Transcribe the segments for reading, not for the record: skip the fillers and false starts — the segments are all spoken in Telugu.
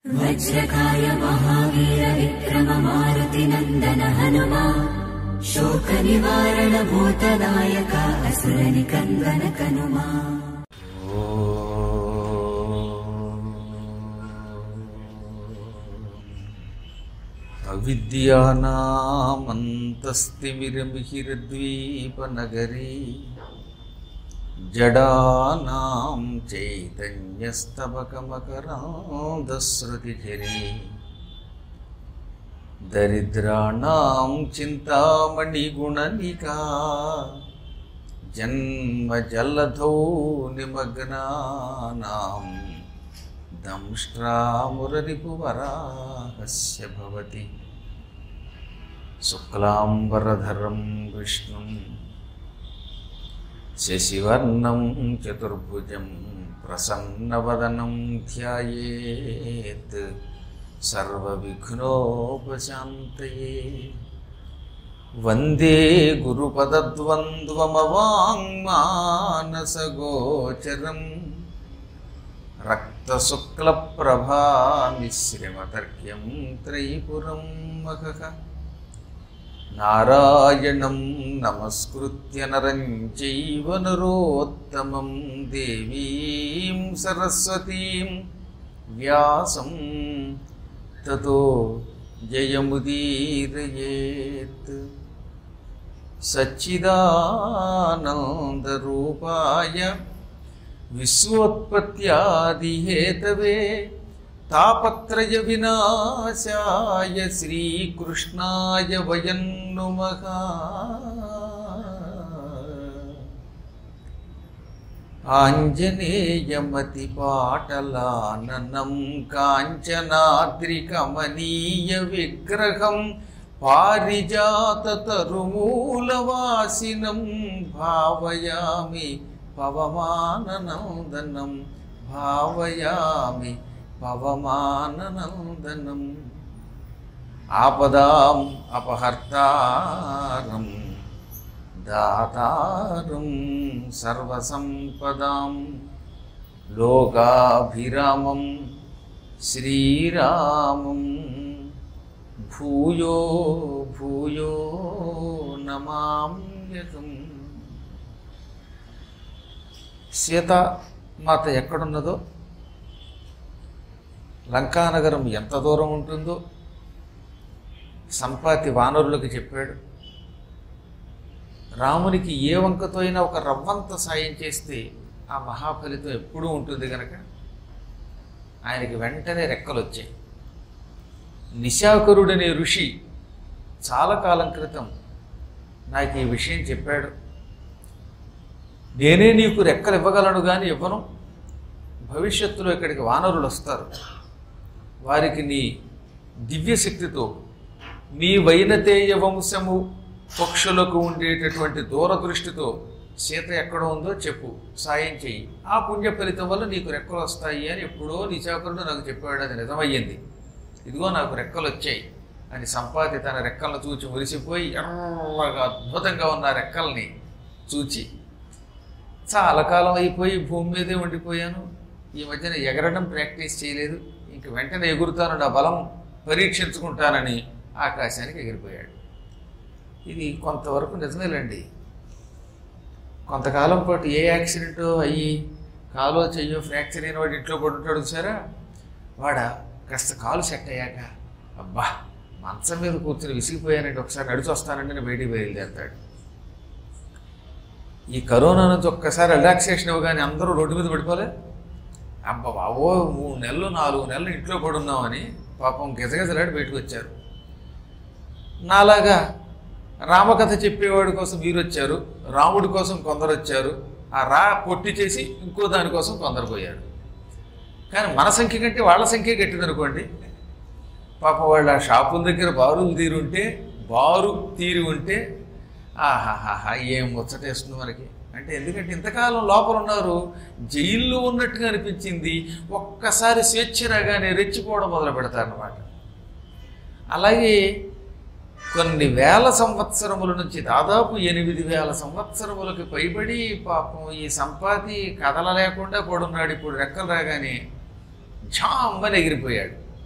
वज्रकाय महावीर विक्रम मारुति नंदन हनुमा शोक निवारण भूतदायक असुर निकंदन कनुमा। अविद्यानामन्तस्तिमिरमिहिरद्वीपनगरे जडानां चैतन्यस्तबकमकरान्दस्रुतिझरे दरिद्राणां चिन्तामणिगुणनिका जन्मजलधौ निमग्नानां दंष्ट्रामुररिपुवराहस्य भवति शुक्लांबरधरं विष्णुं शशिवर्णं चतुर्भुजं प्रसन्नवदनं ध्यायेत् सर्वविघ्नोपशान्तये। वन्दे गुरुपदद्वन्द्वमवाङ्मानसगोचरं रक्तशुक्लप्रभामिश्रमतर्क्यं त्रयीपुरं महः। नारायणं नमस्कृत्य नरं चैव नरोत्तमं देवीं सरस्वतीं व्यासं ततो जयमुदीरयेत्। सच्चिदानन्दरूपाय विश्वोत्पत्त्यादिहेतवे तापत्रय विनाशाय श्रीकृष्णाय वयं नुमः। आञ्जनेयमतिपाटलाननं काञ्चनाद्रिकमनीयविग्रहं पारिजाततरुमूलवासिनं भावयामि पवमाननन्दनं भावयामि पवमाननन्दनं। आपदाम् अपहर्तारं दातारं सर्वसम्पदां लोकाभिरामं श्रीरामं भूयो भूयो नमाम्यहम्। సీతామాత ఎక్కడున్నదో, లంకానగరం ఎంత దూరం ఉంటుందో సంపాతి వానరులకు చెప్పాడు. రామునికి ఏ వంకతో అయినా ఒక రవ్వంత సాయం చేస్తే ఆ మహాఫలితం ఎప్పుడూ ఉంటుంది కనుక ఆయనకి వెంటనే రెక్కలు వచ్చాయి. నిశాకరుడనే ఋషి చాలా కాలం క్రితం నాకు ఈ విషయం చెప్పాడు. నేనే నీకు రెక్కలు ఇవ్వగలను కానీ ఇవ్వను. భవిష్యత్తులో ఇక్కడికి వానరులు వస్తారు. వారికి నీ దివ్యశక్తితో మీ వైనతేయ వంశము పక్షులకు ఉండేటటువంటి దూరదృష్టితో సీత ఎక్కడ ఉందో చెప్పు, సాయం చెయ్యి. ఆ పుణ్య ఫలితం వల్ల నీకు రెక్కలు వస్తాయి అని ఎప్పుడో నిశాకరుడు నాకు చెప్పాడు. అది నిజమయ్యింది. ఇదిగో నాకు రెక్కలు వచ్చాయి అని సంపాతి తన రెక్కలను చూచి మురిసిపోయి ఎర్రగా అద్భుతంగా ఉన్న రెక్కల్ని చూచి, చాలా కాలం అయిపోయి భూమి మీదే ఉండిపోయాను, ఈ మధ్యన ఎగరడం ప్రాక్టీస్ చేయలేదు, ఇంక వెంటనే ఎగురుతాను, నా బలం పరీక్షించుకుంటానని ఆకాశానికి ఎగిరిపోయాడు. ఇది కొంతవరకు నిజమేలండి. కొంతకాలం పాటు ఏ యాక్సిడెంటో అయ్యి కాలో చెయ్యో ఫ్రాక్చర్ అయిన వాడు ఇంట్లో పడుంటాడు చూసారా, వాడ కాస్త కాలు సెట్ అయ్యాక అబ్బా మంచం మీద కూర్చొని విసిగిపోయానంటే ఒకసారి నడిచి వస్తానంటే నేను బయటికి బయలుదేరుతాడు. ఈ కరోనా నుంచి ఒక్కసారి రిలాక్సేషన్ ఇవ్వగానే అందరూ రోడ్డు మీద పడిపోలే. అబ్బా బావో 3 నెలలు 4 నెలలు ఇంట్లో పడున్నామని పాపం గజగజలాడి బయటకు వచ్చారు. నాలాగా రామకథ చెప్పేవాడి కోసం మీరు వచ్చారు, రాముడి కోసం కొందరు వచ్చారు, ఆ పొట్టి చేసి ఇంకో దానికోసం కొందరు పోయారు. కానీ మన సంఖ్య కంటే వాళ్ళ సంఖ్య గట్టిదనుకోండి. పాపం వాళ్ళ షాపుల దగ్గర బారు తీరి ఉంటే ఆహాహా ఏం ముచ్చటేస్తుంది మనకి. అంటే ఎందుకంటే ఇంతకాలం లోపల ఉన్నారు, జైల్లో ఉన్నట్టుగా అనిపించింది. ఒక్కసారి స్వేచ్ఛ రాగానే రెచ్చిపోవడం మొదలు పెడతారన్నమాట. అలాగే కొన్ని వేల సంవత్సరముల నుంచి దాదాపు 8,000 సంవత్సరములకు పైబడి పాపం ఈ సంపాతి కదలలేకుండా పడున్నాడు. ఇప్పుడు రెక్కలు రాగానే ఝామ్మని ఎగిరిపోయాడు.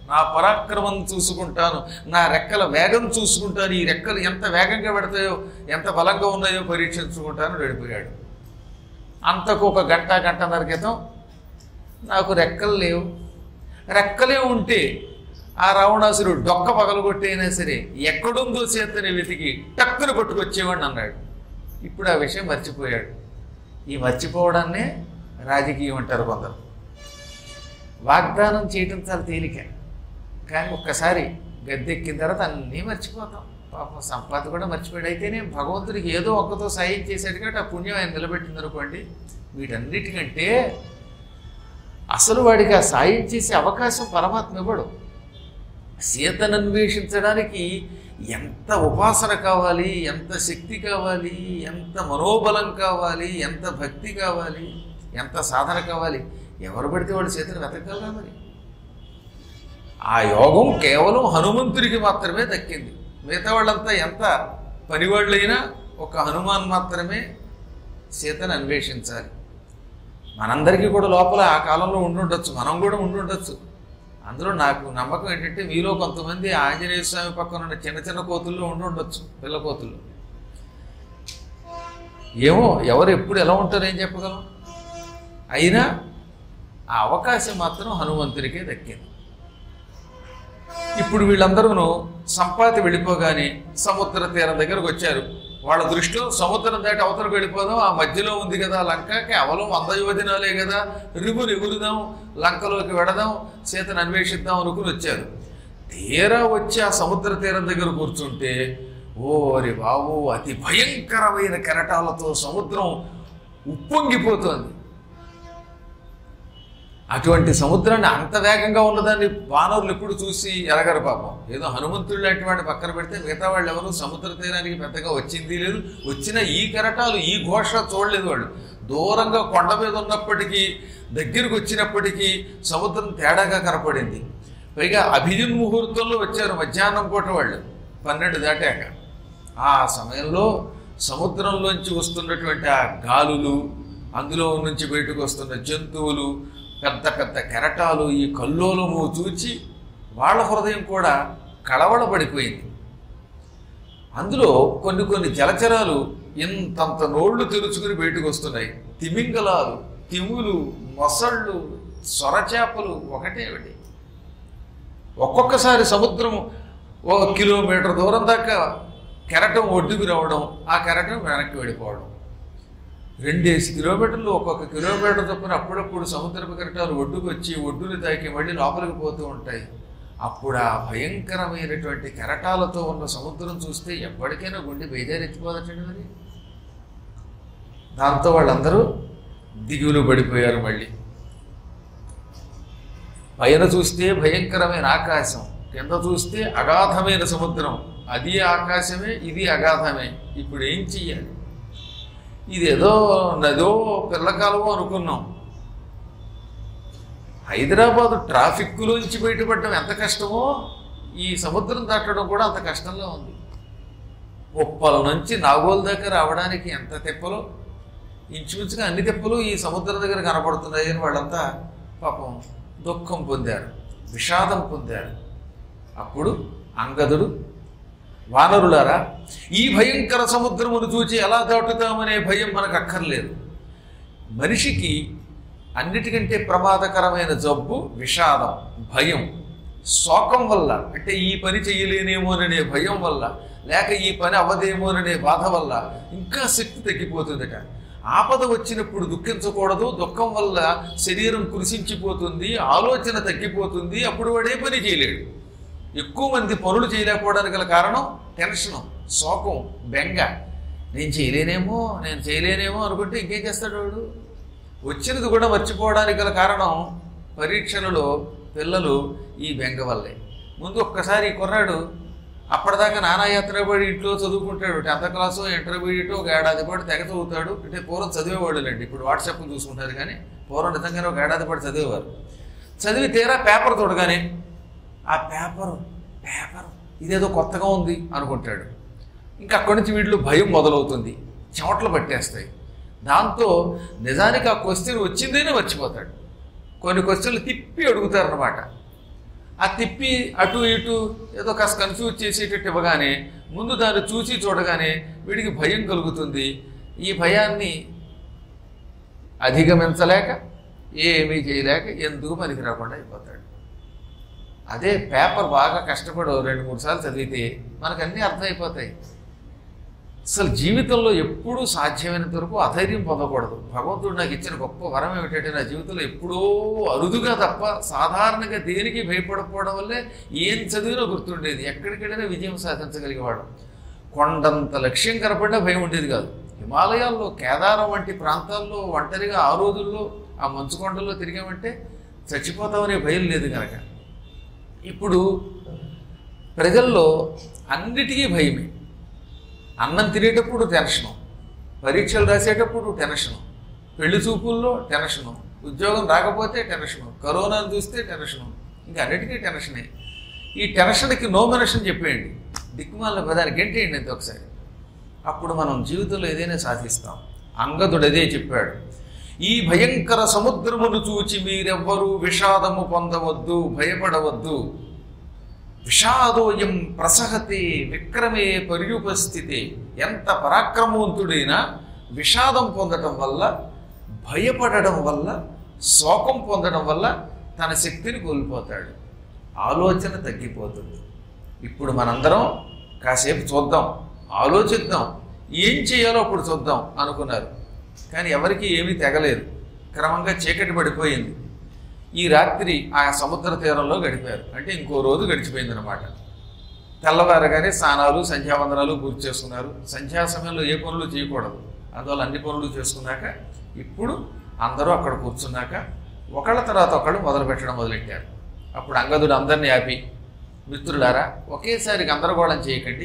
నా పరాక్రమం చూసుకుంటాను, నా రెక్కల వేగం చూసుకుంటాను, ఈ రెక్కలు ఎంత వేగంగా పెడతాయో ఎంత బలంగా ఉన్నాయో పరీక్షించుకుంటాను వెళ్ళిపోయాడు. అంతకు ఒక గంటన్నర క్రితం నాకు రెక్కలు లేవు, రెక్కలే ఉంటే ఆ రావణాసురుడు డొక్క పగలగొట్టైనా సరే ఎక్కడుందో చేతని వెతికి టక్కున కొట్టుకొచ్చేవాడిని అన్నాడు. ఇప్పుడు ఆ విషయం మర్చిపోయాడు. ఈ మర్చిపోవడాన్నే రాజకీయం అంటారు కొందరు. వాగ్దానం చేయటం చాలా తేలిక, కానీ ఒక్కసారి గద్దెక్కిన తర్వాత అన్నీ మర్చిపోతాం. పాపం సంపాద కూడా మర్చిపోయాడు. అయితేనే భగవంతుడికి ఏదో ఒక్కతో సాయం చేశాడు కాబట్టి ఆ పుణ్యం ఆయన నిలబెట్టింది అనుకోండి. వీటన్నిటికంటే అసలు వాడికి ఆ సాయం చేసే అవకాశం పరమాత్మ ఇవ్వడు. సీతను అన్వేషించడానికి ఎంత ఉపాసన కావాలి, ఎంత శక్తి కావాలి, ఎంత మనోబలం కావాలి, ఎంత భక్తి కావాలి, ఎంత సాధన కావాలి. ఎవరు పడితే వాడు సీతను వెతకగలరా మరి? ఆ యోగం కేవలం హనుమంతుడికి మాత్రమే దక్కింది. మిగతా వాళ్ళంతా ఎంత పనివాళ్ళైనా ఒక హనుమాన్ మాత్రమే సీతను అన్వేషించాలి. మనందరికీ కూడా లోపల ఆ కాలంలో ఉండుండొచ్చు, మనం కూడా ఉండుండొచ్చు. అందులో నాకు నమ్మకం ఏంటంటే మీలో కొంతమంది ఆంజనేయ స్వామి పక్కన ఉన్న చిన్న చిన్న కోతుల్లో ఉండుండొచ్చు, పిల్ల కోతుల్లో. ఏమో ఎవరు ఎప్పుడు ఎలా ఉంటారో ఏం చెప్పగలం. అయినా ఆ అవకాశం మాత్రం హనుమంతుడికే దక్కింది. ఇప్పుడు వీళ్ళందరూ సంపాతి వెళ్ళిపోగానే సముద్ర తీరం దగ్గరకు వచ్చారు. వాళ్ళ దృష్టిలో సముద్రం దాటి అవతలకు వెళ్ళిపోదాం, ఆ మధ్యలో ఉంది కదా లంక, కేవలం 100 యోజనాలే కదా, రిగులు ఎగురుదాం, లంకలోకి వెడదాం, సీతను అన్వేషిద్దాం అనుకుని వచ్చారు. తీరా వచ్చి ఆ సముద్ర తీరం దగ్గర కూర్చుంటే ఓరి బాబు, అతి భయంకరమైన కెరటాలతో సముద్రం ఉప్పొంగిపోతోంది. అటువంటి సముద్రాన్ని అంత వేగంగా ఉన్నదాన్ని వానరులు ఎప్పుడు చూసి ఎరగరు పాపం. ఏదో హనుమంతుడు లాంటి వాడిని పక్కన పెడితే మిగతా వాళ్ళు ఎవరు సముద్ర తీరానికి పెద్దగా వచ్చింది లేదు. వచ్చిన ఈ కెరటాలు, ఈ ఘోష చూడలేదు వాళ్ళు. దూరంగా కొండ మీద ఉన్నప్పటికీ, దగ్గరకు వచ్చినప్పటికీ సముద్రం తేడాగా కనపడింది. పైగా అభిజిన్ ముహూర్తంలో వచ్చారు, మధ్యాహ్నం పూట వాళ్ళు 12 దాటాక. ఆ సమయంలో సముద్రంలోంచి వస్తున్నటువంటి ఆ గాలులు, అందులో నుంచి బయటకు వస్తున్న జంతువులు, పెద్ద పెద్ద కెరటాలు, ఈ కల్లోలము చూచి వాళ్ళ హృదయం కూడా కళవళపడిపోయింది. అందులో కొన్ని జలచరాలు ఇంతంత నోళ్లు తెరుచుకుని బయటకు వస్తున్నాయి. తిమింగలాలు, తిములు, మొసళ్ళు, సొరచేపలు ఒకటి. ఒక్కొక్కసారి సముద్రం 1 కిలోమీటర్ దూరం దాకా కెరటం ఒడ్డుకు రావడం, ఆ కెరటం వెనక్కి వెళ్ళిపోవడం. 2 కిలోమీటర్లు, ఒక్కొక్క కిలోమీటర్ చొప్పున అప్పుడప్పుడు సముద్రపు కెరటాలు ఒడ్డుకు వచ్చి ఒడ్డుని తాకి మళ్ళీ లోపలికి పోతూ ఉంటాయి. అప్పుడు ఆ భయంకరమైనటువంటి కెరటాలతో ఉన్న సముద్రం చూస్తే ఎప్పటికైనా గుండె బేజారెత్తిపోదటండి మరి. దాంతో వాళ్ళందరూ దిగులు పడిపోయారు. మళ్ళీ పైన చూస్తే భయంకరమైన ఆకాశం, కింద చూస్తే అగాధమైన సముద్రం. అది ఆకాశమే, ఇది అగాధమే. ఇప్పుడు ఏం చెయ్యాలి? ఇదేదో నదో పిల్లకాలమో అనుకున్నాం. హైదరాబాదు ట్రాఫిక్లోంచి బయటపడడం ఎంత కష్టమో, ఈ సముద్రం దాటడం కూడా అంత కష్టంలో ఉంది. ఉప్పల నుంచి నాగోల్ దాకా రావడానికి ఎంత తెప్పలో, ఇంచుమించుగా అన్ని తెప్పలు ఈ సముద్రం దగ్గర కనపడుతున్నాయని వాళ్ళంతా పాపం దుఃఖం పొందారు, విషాదం పొందారు. అప్పుడు అంగదుడు, వానరులారా, ఈ భయంకర సముద్రమును చూచి ఎలా దాటుతామనే భయం మనకు అక్కర్లేదు. మనిషికి అన్నిటికంటే ప్రమాదకరమైన జబ్బు విషాదం, భయం. శోకం వల్ల, అంటే ఈ పని చేయలేనేమోననే భయం వల్ల, లేక ఈ పని అవ్వదేమోననే బాధ వల్ల ఇంకా శక్తి తగ్గిపోతుందట. ఆపద వచ్చినప్పుడు దుఃఖించకూడదు. దుఃఖం వల్ల శరీరం కృషించిపోతుంది, ఆలోచన తగ్గిపోతుంది. అప్పుడు వాడే పని చేయలేడు. ఎక్కువ మంది పనులు చేయలేకపోవడానికి గల కారణం టెన్షను, శోకం, బెంగ. నేను చేయలేనేమో అనుకుంటే ఇంకేం చేస్తాడు వాడు? వచ్చినది కూడా మర్చిపోవడానికి గల కారణం పరీక్షలలో పిల్లలు ఈ బెంగ వల్లే. ముందు ఒక్కసారి కుర్రాడు అప్పటిదాకా నానాయాత్రపడి ఇంట్లో చదువుకుంటాడు. 10th క్లాసు, ఇంటర్మీడియట్, 1 ఏడాది పాటు తెగ చదువుతాడు. అంటే పూర్వం చదివేవాడులేండి, ఇప్పుడు వాట్సాప్లు చూసుకుంటారు. కానీ పూర్వం నిజంగానే 1 ఏడాది పాటు చదివేవారు. చదివి తీరా పేపర్ చూడగానే ఆ పేపర్ ఇదేదో కొత్తగా ఉంది అనుకుంటాడు. ఇంకా అక్కడి నుంచి వీళ్ళు భయం మొదలవుతుంది, చెమటలు పట్టేస్తాయి. దాంతో నిజానికి ఆ క్వశ్చన్ వచ్చిందేనే మర్చిపోతాడు. కొన్ని క్వశ్చన్లు తిప్పి అడుగుతారనమాట. ఆ తిప్పి అటు ఇటు ఏదో కాస్త కన్ఫ్యూజ్ చేసేటట్టు ఇవ్వగానే ముందు దాన్ని చూసి చూడగానే వీడికి భయం కలుగుతుంది. ఈ భయాన్ని అధిగమించలేక ఏమీ చేయలేక ఎందుకు పనికి రాకుండా అయిపోతాడు. అదే పేపర్ బాగా కష్టపడు 2-3 సార్లు చదివితే మనకు అన్నీ అర్థమైపోతాయి. అసలు జీవితంలో ఎప్పుడూ సాధ్యమైనంత వరకు అధైర్యం పొందకూడదు. భగవంతుడు నాకు ఇచ్చిన గొప్ప వరం ఏమిటంటే నా జీవితంలో ఎప్పుడో అరుదుగా తప్ప సాధారణంగా దేనికి భయపడకపోవడం వల్లే ఏం చదివినా గుర్తుండేది, ఎక్కడికెళ్ళినా విజయం సాధించగలిగేవాడు. కొండంత లక్ష్యం కనపడినా భయం ఉండేది కాదు. హిమాలయాల్లో కేదారం వంటి ప్రాంతాల్లో ఒంటరిగా ఆ రోజుల్లో ఆ మంచు కొండల్లో తిరిగామంటే చచ్చిపోతామనే భయం లేదు కనుక. ఇప్పుడు ప్రజల్లో అన్నిటికీ భయమే. అన్నం తినేటప్పుడు టెన్షను, పరీక్షలు రాసేటప్పుడు టెన్షను, పెళ్లి చూపుల్లో టెన్షను, ఉద్యోగం రాకపోతే టెన్షను, కరోనాను చూస్తే టెన్షను, ఇంకా అన్నిటికీ టెన్షనే. ఈ టెన్షన్కి నో మెన్షన్ చెప్పేయండి, దిక్కుమాలిన పదానికి గంటేయండి అంతే ఒకసారి. అప్పుడు మనం జీవితంలో ఏదైనా సాధిస్తాం. అంగదుడు అదే చెప్పాడు, ఈ భయంకర సముద్రమును చూచి మీరెవ్వరూ విషాదము పొందవద్దు, భయపడవద్దు. విషాదోయం ప్రసహతే విక్రమే పర్యుపస్థితే. ఎంత పరాక్రమవంతుడైనా విషాదం పొందడం వల్ల, భయపడడం వల్ల, శోకం పొందడం వల్ల తన శక్తిని కోల్పోతాడు, ఆలోచన తగ్గిపోతుంది. ఇప్పుడు మనందరం కాసేపు చూద్దాం, ఆలోచిద్దాం, ఏం చేయాలో అప్పుడు చూద్దాం అనుకున్నారు. కానీ ఎవరికి ఏమీ తెగలేదు. క్రమంగా చీకటి పడిపోయింది. ఈ రాత్రి ఆ సముద్ర తీరంలో గడిపారు. అంటే ఇంకో రోజు గడిచిపోయిందనమాట. తెల్లవారగానే స్నానాలు సంధ్యావందనాలు పూర్తి చేసుకున్నారు. సంధ్యా సమయంలో ఏ పనులు చేయకూడదు, అందువల్ల అన్ని పనులు చేసుకున్నాక ఇప్పుడు అందరూ అక్కడ కూర్చున్నాక ఒకళ్ళ తర్వాత ఒకళ్ళు మొదలు పెట్టడం మొదలెట్టారు. అప్పుడు అంగదుడు అందరినీ ఆపి, మిత్రులారా, ఒకేసారి గందరగోళం చేయకండి.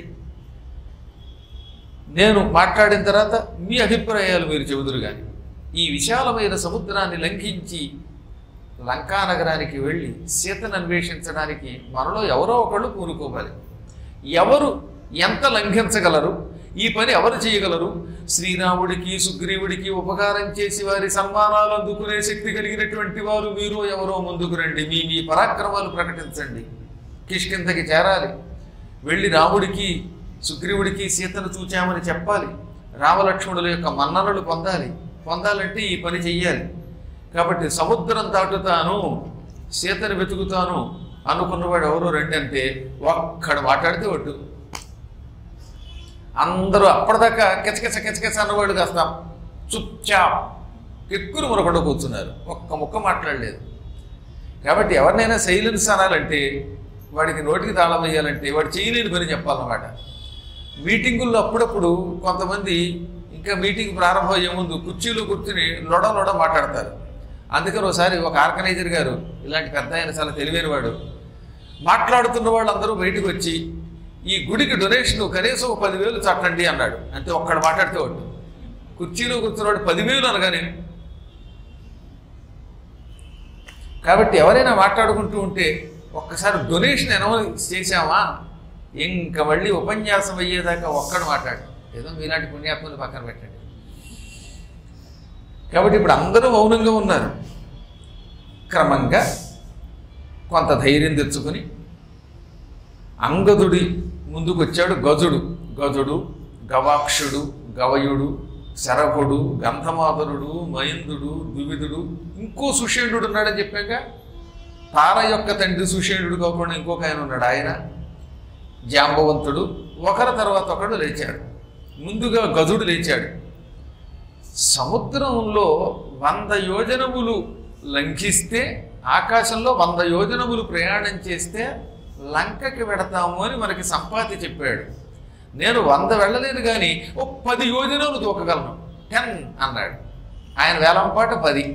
నేను మాట్లాడిన తర్వాత మీ అభిప్రాయాలు మీరు చెబుదురు కానీ ఈ విశాలమైన సముద్రాన్ని లంఘించి లంకానగరానికి వెళ్ళి సీతను అన్వేషించడానికి మనలో ఎవరో ఒకళ్ళు కూరుకోవాలి. ఎవరు ఎంత లంఘించగలరు, ఈ పని ఎవరు చేయగలరు? శ్రీరాముడికి సుగ్రీవుడికి ఉపకారం చేసి వారి సన్మానాలు అందుకునే శక్తి కలిగినటువంటి వారు మీరు ఎవరో ముందుకు రండి, మీ మీ పరాక్రమాలు ప్రకటించండి. కిష్కింధకి చేరాలి, వెళ్ళి రాముడికి సుగ్రీవుడికి సీతను చూచామని చెప్పాలి, రామలక్ష్మణుల యొక్క మన్ననలు పొందాలంటే ఈ పని చెయ్యాలి. కాబట్టి సముద్రం దాటుతాను, సీతను వెతుకుతాను అనుకున్నవాడు ఎవరో రండి అంటే ఒక్కడు మాట్లాడితే ఒట్టు. అందరూ అప్పటిదాకా కిచకిచ కిచకిచ అన్నవాడు కాస్త చుప్చాప్ ఎక్కురు మరొకడు కూర్చున్నారు, ఒక్క ముక్క మాట్లాడలేదు. కాబట్టి ఎవరినైనా సైలెన్స్ అనాలంటే, వాడికి నోటికి తాళం వేయాలంటే వాడు చేయలేని పని చెప్పాలన్నమాట. మీటింగుల్లో అప్పుడప్పుడు కొంతమంది ఇంకా మీటింగ్ ప్రారంభమయ్యే ముందు కుర్చీలో కూర్చుని లొడ మాట్లాడతారు. అందుకని ఒకసారి ఒక ఆర్గనైజర్ గారు, ఇలాంటి పెద్ద ఆయన చాలా తెలివైన వాడు, మాట్లాడుతున్న వాళ్ళందరూ బయటకు వచ్చి ఈ గుడికి డొనేషన్ కనీసం 10,000 చట్టండి అన్నాడు. అంతే, ఒక్కడు మాట్లాడితే వాడు కుర్చీలో కూర్చున్నవాడు 10,000 అనగానే. కాబట్టి ఎవరైనా మాట్లాడుకుంటూ ఉంటే ఒక్కసారి డొనేషన్ అనౌన్స్ చేశామా ఇంకా మళ్ళీ ఉపన్యాసం అయ్యేదాకా ఒక్కడు మాట్లాడు. ఏదో మీలాంటి పుణ్యాత్మని పక్కన పెట్టండి. కాబట్టి ఇప్పుడు అందరూ మౌనంగా ఉన్నారు. క్రమంగా కొంత ధైర్యం తెచ్చుకొని అంగదుడి ముందుకు వచ్చాడు గజుడు, గవాక్షుడు, గవయుడు, శరభుడు, గంధమాదనుడు, మయందుడు, ద్వివిధుడు, ఇంకో సుషేణుడు ఉన్నాడని చెప్పాక తార యొక్క తండ్రి సుషేణుడు కాకుండా ఇంకొక ఆయన ఉన్నాడు, ఆయన జాంబవంతుడు. ఒకరి తర్వాత ఒకడు లేచాడు. ముందుగా గజుడు లేచాడు. సముద్రంలో 100 యోజనములు లంఘిస్తే, ఆకాశంలో 100 యోజనములు ప్రయాణం చేస్తే లంకకి వెడతాము అని మనకి సంపాతి చెప్పాడు. నేను 100 వెళ్ళలేను కానీ 10 యోజనలు దూకగలను, 10 అన్నాడు. ఆయన వేలంపాట 10.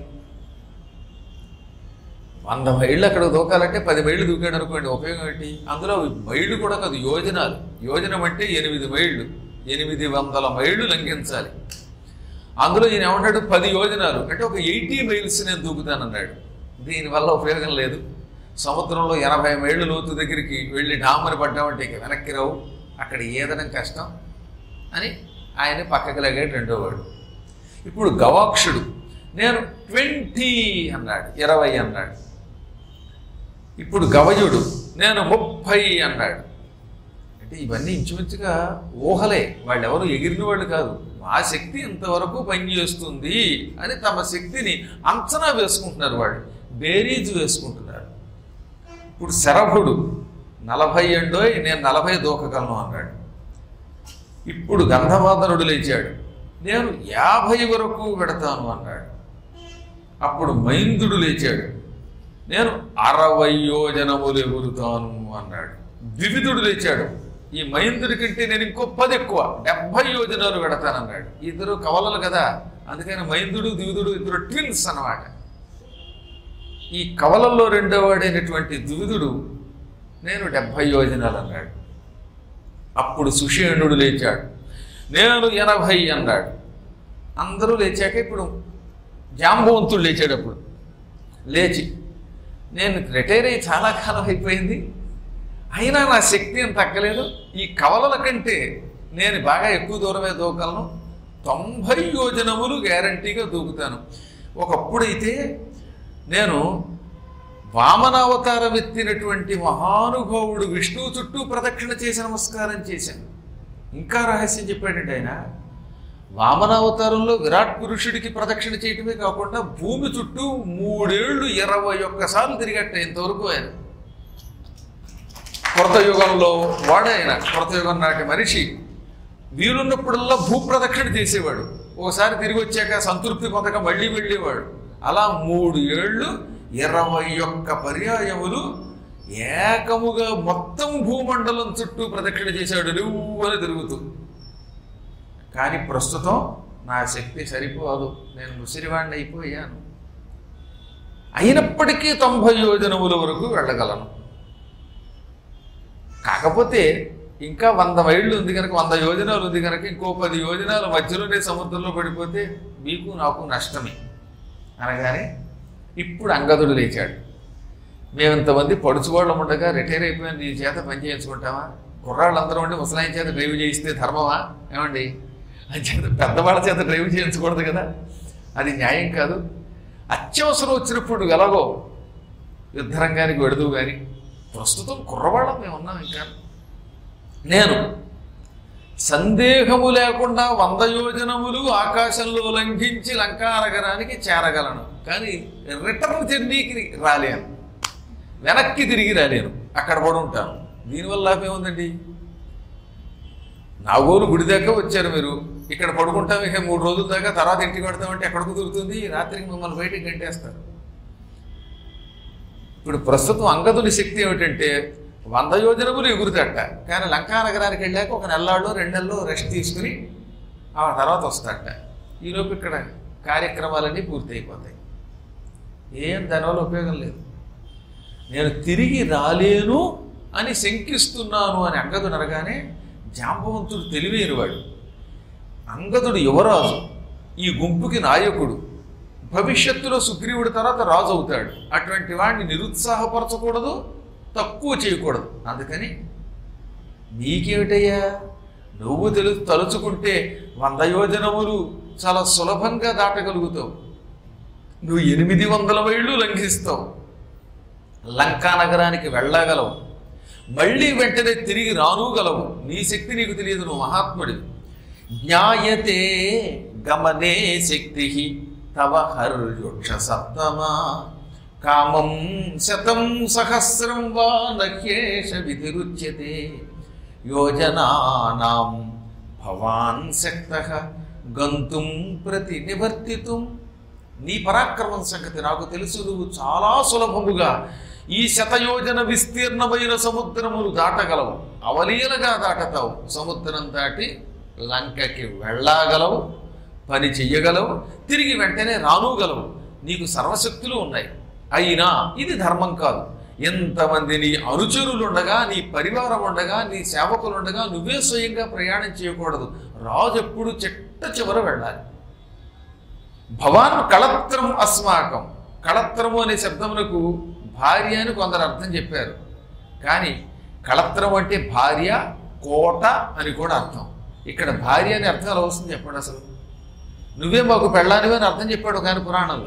100 మైళ్ళు అక్కడ దూకాలంటే 10 మైళ్ళు దూకాడు అనుకోండి, ఉపయోగం ఏంటి? అందులో మైళ్ళు కూడా కాదు, యోజనాలు. యోజనం అంటే 8 మైళ్ళు, 800 మైళ్ళు లంఘించాలి. అందులో ఈయన ఏమంటాడు 10 యోజనాలు అంటే ఒక 80 మైల్స్ నేను దూకుతానన్నాడు. దీనివల్ల ఉపయోగం లేదు. సముద్రంలో 80 మైళ్ళు లోతు దగ్గరికి వెళ్ళి డామని పడ్డామంటే ఇక వెనక్కి రావు, అక్కడ ఏదనం కష్టం అని ఆయన పక్కకి లాగాడు రెండోవాడు. ఇప్పుడు గవాక్షుడు నేను 20 అన్నాడు, 20 అన్నాడు. ఇప్పుడు గవయుడు నేను 30 అన్నాడు. అంటే ఇవన్నీ ఇంచుమించుగా ఊహలే, వాళ్ళెవరు ఎగిరిన వాళ్ళు కాదు. మా శక్తి ఇంతవరకు పనిచేస్తుంది అని తమ శక్తిని అంచనా వేసుకుంటున్నారు, వాళ్ళు బేరీజు వేసుకుంటున్నారు. ఇప్పుడు శరభుడు 40 అండోయ్, నేను 40 దూకగలను అన్నాడు. ఇప్పుడు గంధమాదనుడు లేచాడు, నేను 50 వరకు పెడతాను అన్నాడు. అప్పుడు మైందుడు లేచాడు, నేను 60 యోజనములు ఎగురుతాను అన్నాడు. ద్వివిధుడు లేచాడు, ఈ మైందుడి కంటే నేను ఇంకో 10 ఎక్కువ 70 యోజనాలు పెడతానన్నాడు. ఇద్దరు కవలలు కదా, అందుకని మైందుడు ద్వివిధుడు ఇద్దరు ట్విన్స్ అన్నమాట. ఈ కవలల్లో రెండోవాడైనటువంటి ద్వివిధుడు నేను 70 యోజనాలు అన్నాడు. అప్పుడు సుషేణుడు లేచాడు, నేను 80 అన్నాడు. అందరూ లేచాక ఇప్పుడు జాంబవంతుడు లేచాడు. అప్పుడు లేచి నేను రిటైర్ అయ్యి చాలా కాలం అయిపోయింది, అయినా నా శక్తి ఏం తగ్గలేదు, ఈ కవలల కంటే నేను బాగా ఎక్కువ దూరమే దూకగలను, 90 యోజనములు గ్యారంటీగా దూకుతాను. ఒకప్పుడైతే నేను వామనావతారం ఎత్తినటువంటి మహానుభావుడు విష్ణువు చుట్టూ ప్రదక్షిణ చేసి నమస్కారం చేశాను. ఇంకా రహస్యం చెప్పాడంటే ఆయన వామనావతారంలో విరాట్ పురుషుడికి ప్రదక్షిణ చేయటమే కాకుండా భూమి చుట్టూ 3 ఏళ్ళు 21 సార్లు తిరిగట్ట ఇంతవరకు. ఆయన కృతయుగంలో వాడైన కృతయుగం నాటి మనిషి వీలున్నప్పుడల్లా భూప్రదక్షిణ చేసేవాడు. ఒకసారి తిరిగి వచ్చాక సంతృప్తి పొందక మళ్ళీ వెళ్ళేవాడు. అలా 3 ఏళ్ళు 21 పర్యాయములు ఏకముగా మొత్తం భూమండలం చుట్టూ ప్రదక్షిణ చేశాడు, నువ్వని తిరుగుతూ. కానీ ప్రస్తుతం నా శక్తి సరిపోదు, నేను ముసిరివాణ్ణి అయిపోయాను. అయినప్పటికీ 90 యోజనముల వరకు వెళ్ళగలను. కాకపోతే ఇంకా 100 మైళ్ళు ఉంది కనుక, 100 యోజనాలు ఉంది కనుక ఇంకో 10 యోజనాల మధ్యలోనే సముద్రంలో పడిపోతే మీకు నాకు నష్టమే అనగానే ఇప్పుడు అంగదుడు లేచాడు. మేము ఇంతమంది పడుచువాళ్ళం ఉండగా రిటైర్ అయిపోయిన నీ చేత పని చేయించుకుంటామా? కుర్రాళ్ళందరూ ఉండి ముసలాయి చేత డ్రైవ్ చేయిస్తే ధర్మమా? ఏమండి, అని చేత పెద్దవాళ్ళ చేత డ్రైవ్ చేయించకూడదు కదా, అది న్యాయం కాదు. అత్యవసరం వచ్చినప్పుడు ఎలాగో యుద్ధరంగానికి వెడదు, కానీ ప్రస్తుతం కుర్రవాళ్ళం మేము ఉన్నాం. ఇంకా నేను సందేహము లేకుండా 100 యోజనములు ఆకాశంలో లంఘించి లంకానగరానికి చేరగలను, కానీ రిటర్న్ జర్నీకి రాలేను, వెనక్కి తిరిగి రాలేను, అక్కడ పడి ఉంటాను. దీనివల్ల లాభం ఏముందండి? నాగోలు గుడి దాకా వచ్చారు మీరు, ఇక్కడ పడుకుంటాం, ఇక 3 రోజుల దాకా, తర్వాత ఇంటికి పడతామంటే ఎక్కడ కుదురుతుంది? రాత్రికి మిమ్మల్ని బయటికి గంటేస్తారు. ఇప్పుడు ప్రస్తుతం అంగదుని శక్తి ఏమిటంటే 100 యోజనములు ఎగురుతాట, కానీ లంకానగరానికి వెళ్ళాక 1 నెల్లాళ్ళు 2 నెలలు రెస్ట్ తీసుకుని ఆ తర్వాత వస్తాట. ఈలోపు ఇక్కడ కార్యక్రమాలన్నీ పూర్తి అయిపోతాయి. ఏం దానివల్ల ఉపయోగం లేదు. నేను తిరిగి రాలేను అని శంకిస్తున్నాను అని అంగదుడు అనగానే జాంబవంతుడు తెలివైనవాడు. అంగదుడు యువరాజు, ఈ గుంపుకి నాయకుడు, భవిష్యత్తులో సుగ్రీవుడి తర్వాత రాజు అవుతాడు. అటువంటి వాడిని నిరుత్సాహపరచకూడదు, తక్కువ చేయకూడదు. అందుకని నీకేమిటయ్యా, నువ్వు తలుచుకుంటే 100 యోజనములు చాలా సులభంగా దాటగలుగుతావు, నువ్వు 800 మైళ్ళు లంఘిస్తావు, లంకా నగరానికి వెళ్ళగలవు, మళ్ళీ వెంటనే తిరిగి రానుగలవు. నీ శక్తి నీకు తెలియదు, నువ్వు మహాత్ముడివి. జ్ఞాయతే గమనే శక్తి తవ హర్యుక్ష సప్తమా కామం 100 సహస్రం వా నహ్యేష విధిరుచ్యతే యోజనానాం భవాన్ శక్తః గంతుం ప్రతి నివర్తితుం. నీ పరాక్రమం సంగతి నాకు తెలుసు, నువ్వు చాలా సులభముగా ఈ 100 యోజన విస్తీర్ణమైన సముద్రమును దాటగలవు, అవలీలగా దాటతావు, సముద్రం దాటి లంకకి వెళ్ళగలవు, పని చెయ్యగలవు, తిరిగి వెంటనే రానుగలవు, నీకు సర్వశక్తులు ఉన్నాయి. అయినా ఇది ధర్మం కాదు. ఎంతమంది నీ అనుచరులు ఉండగా, నీ పరివారం ఉండగా, నీ సేవకులు ఉండగా నువ్వే స్వయంగా ప్రయాణం చేయకూడదు. రాజు ఎప్పుడు చిట్ట చివర వెళ్ళాలి. భవాన్ కళత్రం అస్మాకం. కళత్రము అనే శబ్దమునకు భార్య అని కొందరు అర్థం చెప్పారు, కానీ కళత్రం అంటే భార్య, కోట అని కూడా అర్థం. ఇక్కడ భార్య అని అర్థం ఎలా వస్తుంది చెప్పండి? అసలు నువ్వే మాకు పెళ్ళానివి అని అర్థం చెప్పాడు కానీ పురాణంలో.